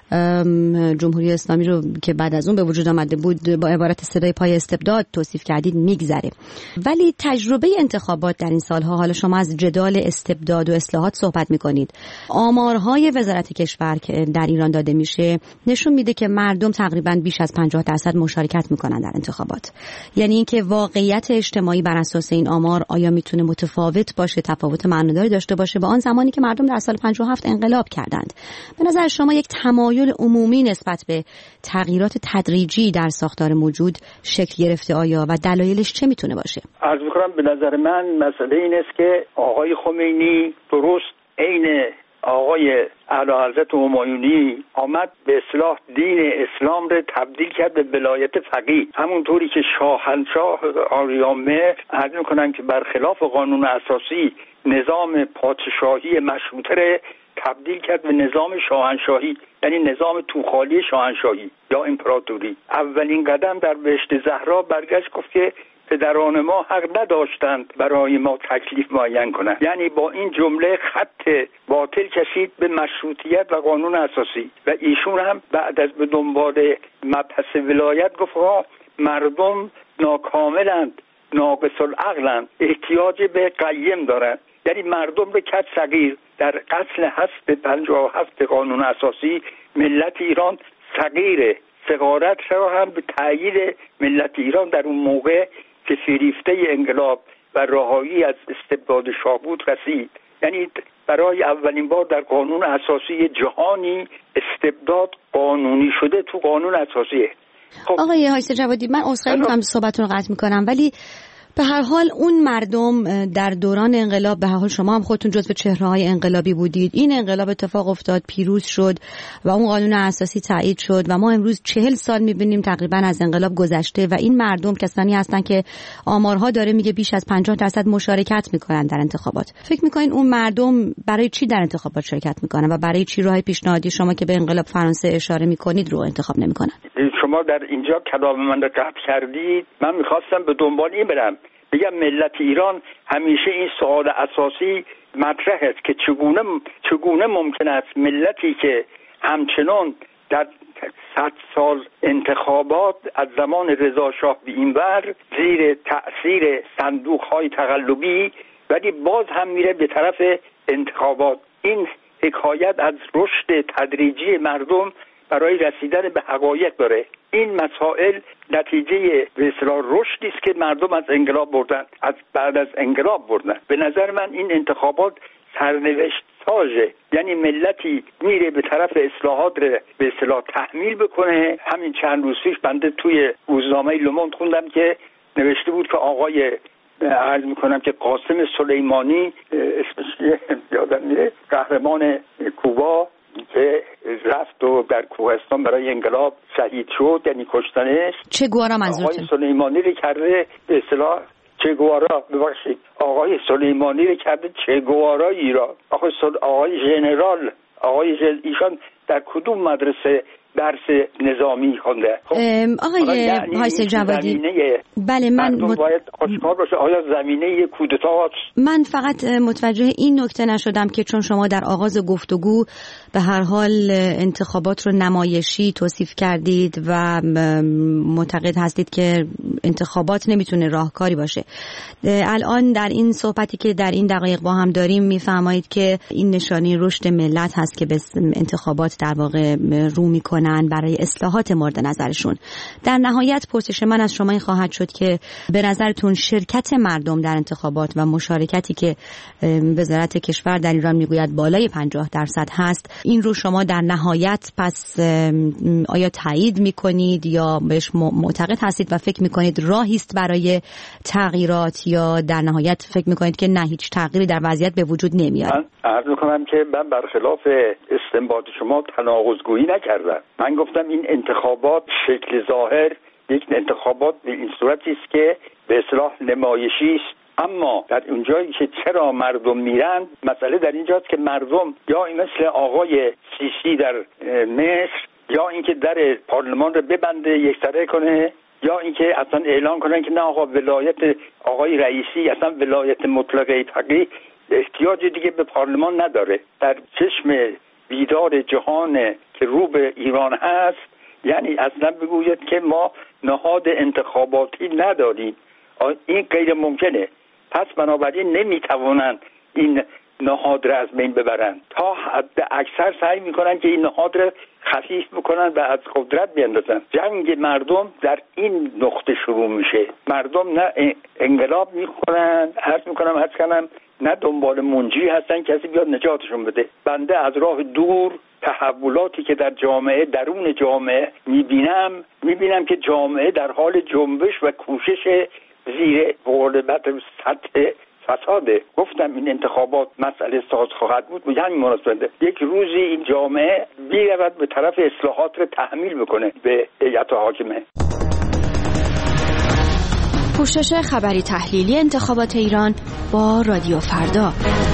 جمهوری اسلامی رو که بعد از اون به وجود آمده بود با عبارت صدای پای استبداد توصیف کردید میگذره، ولی تجربه انتخابات در این سالها، حالا شما از جدال استبداد و اصلاحات صحبت میکنید، آمارهای وزارت کشور که در ایران داده میشه نشون میده که مردم تقریبا بیش از پنجاه درصد مشارکت میکنن در انتخابات. یعنی اینکه واقعیت اجتماعی بر اساس این آمار آیا میتونه متفاوت باشه، تفاوت معناداری داشته باشه با آن زمانی که مردم در سال پنجاه و هفت انقلاب کردند؟ به نظر شما یک تمایل عمومی نسبت به تغییرات تدریجی در ساختار موجود شکل گرفته آیا و دلایلش چه میتونه باشه؟ عرض می‌کنم به نظر من مسئله این است که آقای خمینی درست عین آقای اعلیحضرت همایونی آمد به اصلاح دین اسلام رو تبدیل کرد به ولایت فقیه، همونطوری که شاهنشاه آریامه عرض می‌کنم که برخلاف قانون اساسی نظام پادشاهی مشروطه تبدیل کرد به نظام شاهنشاهی، یعنی نظام توخالی شاهنشاهی یا امپراتوری. اولین قدم در بهشت زهرا برگشت گفت که پدران ما حق نداشتند برای ما تکلیف معین کنند، یعنی با این جمله خط باطل کشید به مشروطیت و قانون اساسی. و ایشون هم بعد از به دنبال مبحث ولایت گفت ها مردم ناکاملند، ناقص العقلند، احتیاج به قیم دارند، یعنی مردم به کد صغیر. در اصل هست پنجاه و هفت قانون اساسی ملت ایران صغیره، صغارت را هم به تأیید ملت ایران در اون موقع که فریفته انقلاب و رهایی از استبداد شاه بود رسید. یعنی برای اولین بار در قانون اساسی جهانی استبداد قانونی شده تو قانون اساسیه. خب آقای حاج جوادی، من عذرخواهی می‌کنم صحبتتون رو قطع می‌کنم، ولی به هر حال اون مردم در دوران انقلاب، به هر حال شما هم خودتون جزو چهره‌های انقلابی بودید، این انقلاب اتفاق افتاد، پیروز شد و اون قانون اساسی تایید شد و ما امروز چهل سال می‌بینیم تقریبا از انقلاب گذشته و این مردم کسانی هستن که آمارها داره میگه بیش از پنجاه درصد مشارکت میکنن در انتخابات. فکر میکنین اون مردم برای چی در انتخابات شرکت میکنن و برای چی راه پیشنهادی شما که به انقلاب فرانسه اشاره میکنید رو انتخاب نمیکنن؟ شما در اینجا کلام من رو قطع کردید. من میخواستم به دنبال این برم، بگم ملت ایران همیشه این سوال اساسی مطرح است که چگونه چگونه ممکن است ملتی که همچنان در صد سال انتخابات از زمان رضا شاه به این ور زیر تأثیر صندوق‌های تقلبی ولی باز هم میره به طرف انتخابات. این حکایت از رشد تدریجی مردم برای رسیدن به حقایق داره. این مسائل نتیجه به اصطلاح رشدی است که مردم از انقلاب بردن، از بعد از انقلاب بردن. به نظر من این انتخابات سرنوشت سازه، یعنی ملتی میره به طرف اصلاحات رو به اصطلاح تحمیل بکنه. همین چند روز پیش بنده توی روزنامه لوموند خوندم که نوشته بود که آقای عرض میکنم که قاسم سلیمانی اسمش یادم میره، قهرمان کوبا که رفت و در کوهستان برای انقلاب شهید شد، یعنی کشتنش. چه گوارا منظورتون؟ آقای سلیمانی رو کرده به اصطلاح چه گوارا، ببخشید آقای سلیمانی رو کرده چه گوارا ایران. آقای سل... آقای ژنرال آقای جل... ایشان در کدوم مدرسه درس نظامی خونده؟ خب آقای حاج جوادی، بله من مت... باید آشکار باشه آیا زمینه کودتا. من فقط متوجه این نکته نشدم که چون شما در آغاز گفتگو به هر حال انتخابات رو نمایشی توصیف کردید و معتقد هستید که انتخابات نمیتونه راهکاری باشه، الان در این صحبتی که در این دقایق با هم داریم میفرمایید که این نشانه رشد ملت هست که به انتخابات در واقع رو میکنه برای اصلاحات مورد نظرشون. در نهایت پرسش من از شما این خواهد شد که به نظرتون شرکت مردم در انتخابات و مشارکتی که وزارت کشور در ایران میگوید بالای پنجاه درصد هست، این رو شما در نهایت پس آیا تایید میکنید یا بهش معتقد هستید و فکر میکنید راهی است برای تغییرات، یا در نهایت فکر میکنید که نه هیچ تغییری در وضعیت به وجود نمیاد؟ من عرض میکنم که من برخلاف استنباط شما تناقض‌گویی نکردم. من گفتم این انتخابات شکل ظاهر یک انتخابات به این صورتی است که به اصطلاح نمایشی است اما در اونجایی که چرا مردم میرن، مسئله در اینجاست که مردم یا این مثل آقای سیسی در مصر، یا اینکه در پارلمان رو ببنده یک سره کنه، یا اینکه اصلا اعلان کنن که نه آقا ولایت آقای رئیسی اصلا ولایت مطلقه فقیه احتیاج دیگه به پارلمان نداره. در چشم بیدار جهان که رو به ایران هست، یعنی اصلا بگوید که ما نهاد انتخاباتی نداریم، این غیر ممکنه. پس بنابراین نمیتوانند این نهاد را از بین ببرن، تا حد اکثر سعی میکنن که این نهاد را خفیف بکنن و از قدرت بیندازن. جنگ مردم در این نقطه شروع میشه. مردم نه انقلاب میکنن، عرض میکنم عرض کنم نه دنبال منجی هستن کسی بیاد نجاتشون بده. بنده از راه دور تحولاتی که در جامعه، درون جامعه میبینم میبینم که جامعه در حال جنبش و کوشش زیر غلبت سطح فساده. گفتم این انتخابات مسئله ساز خواهد بود. به همین مناسبت یک روزی این جامعه بیرود به طرف اصلاحات رو تحمیل بکنه به هیئت حاکمه. پوشش خبری تحلیلی انتخابات ایران با رادیو فردا.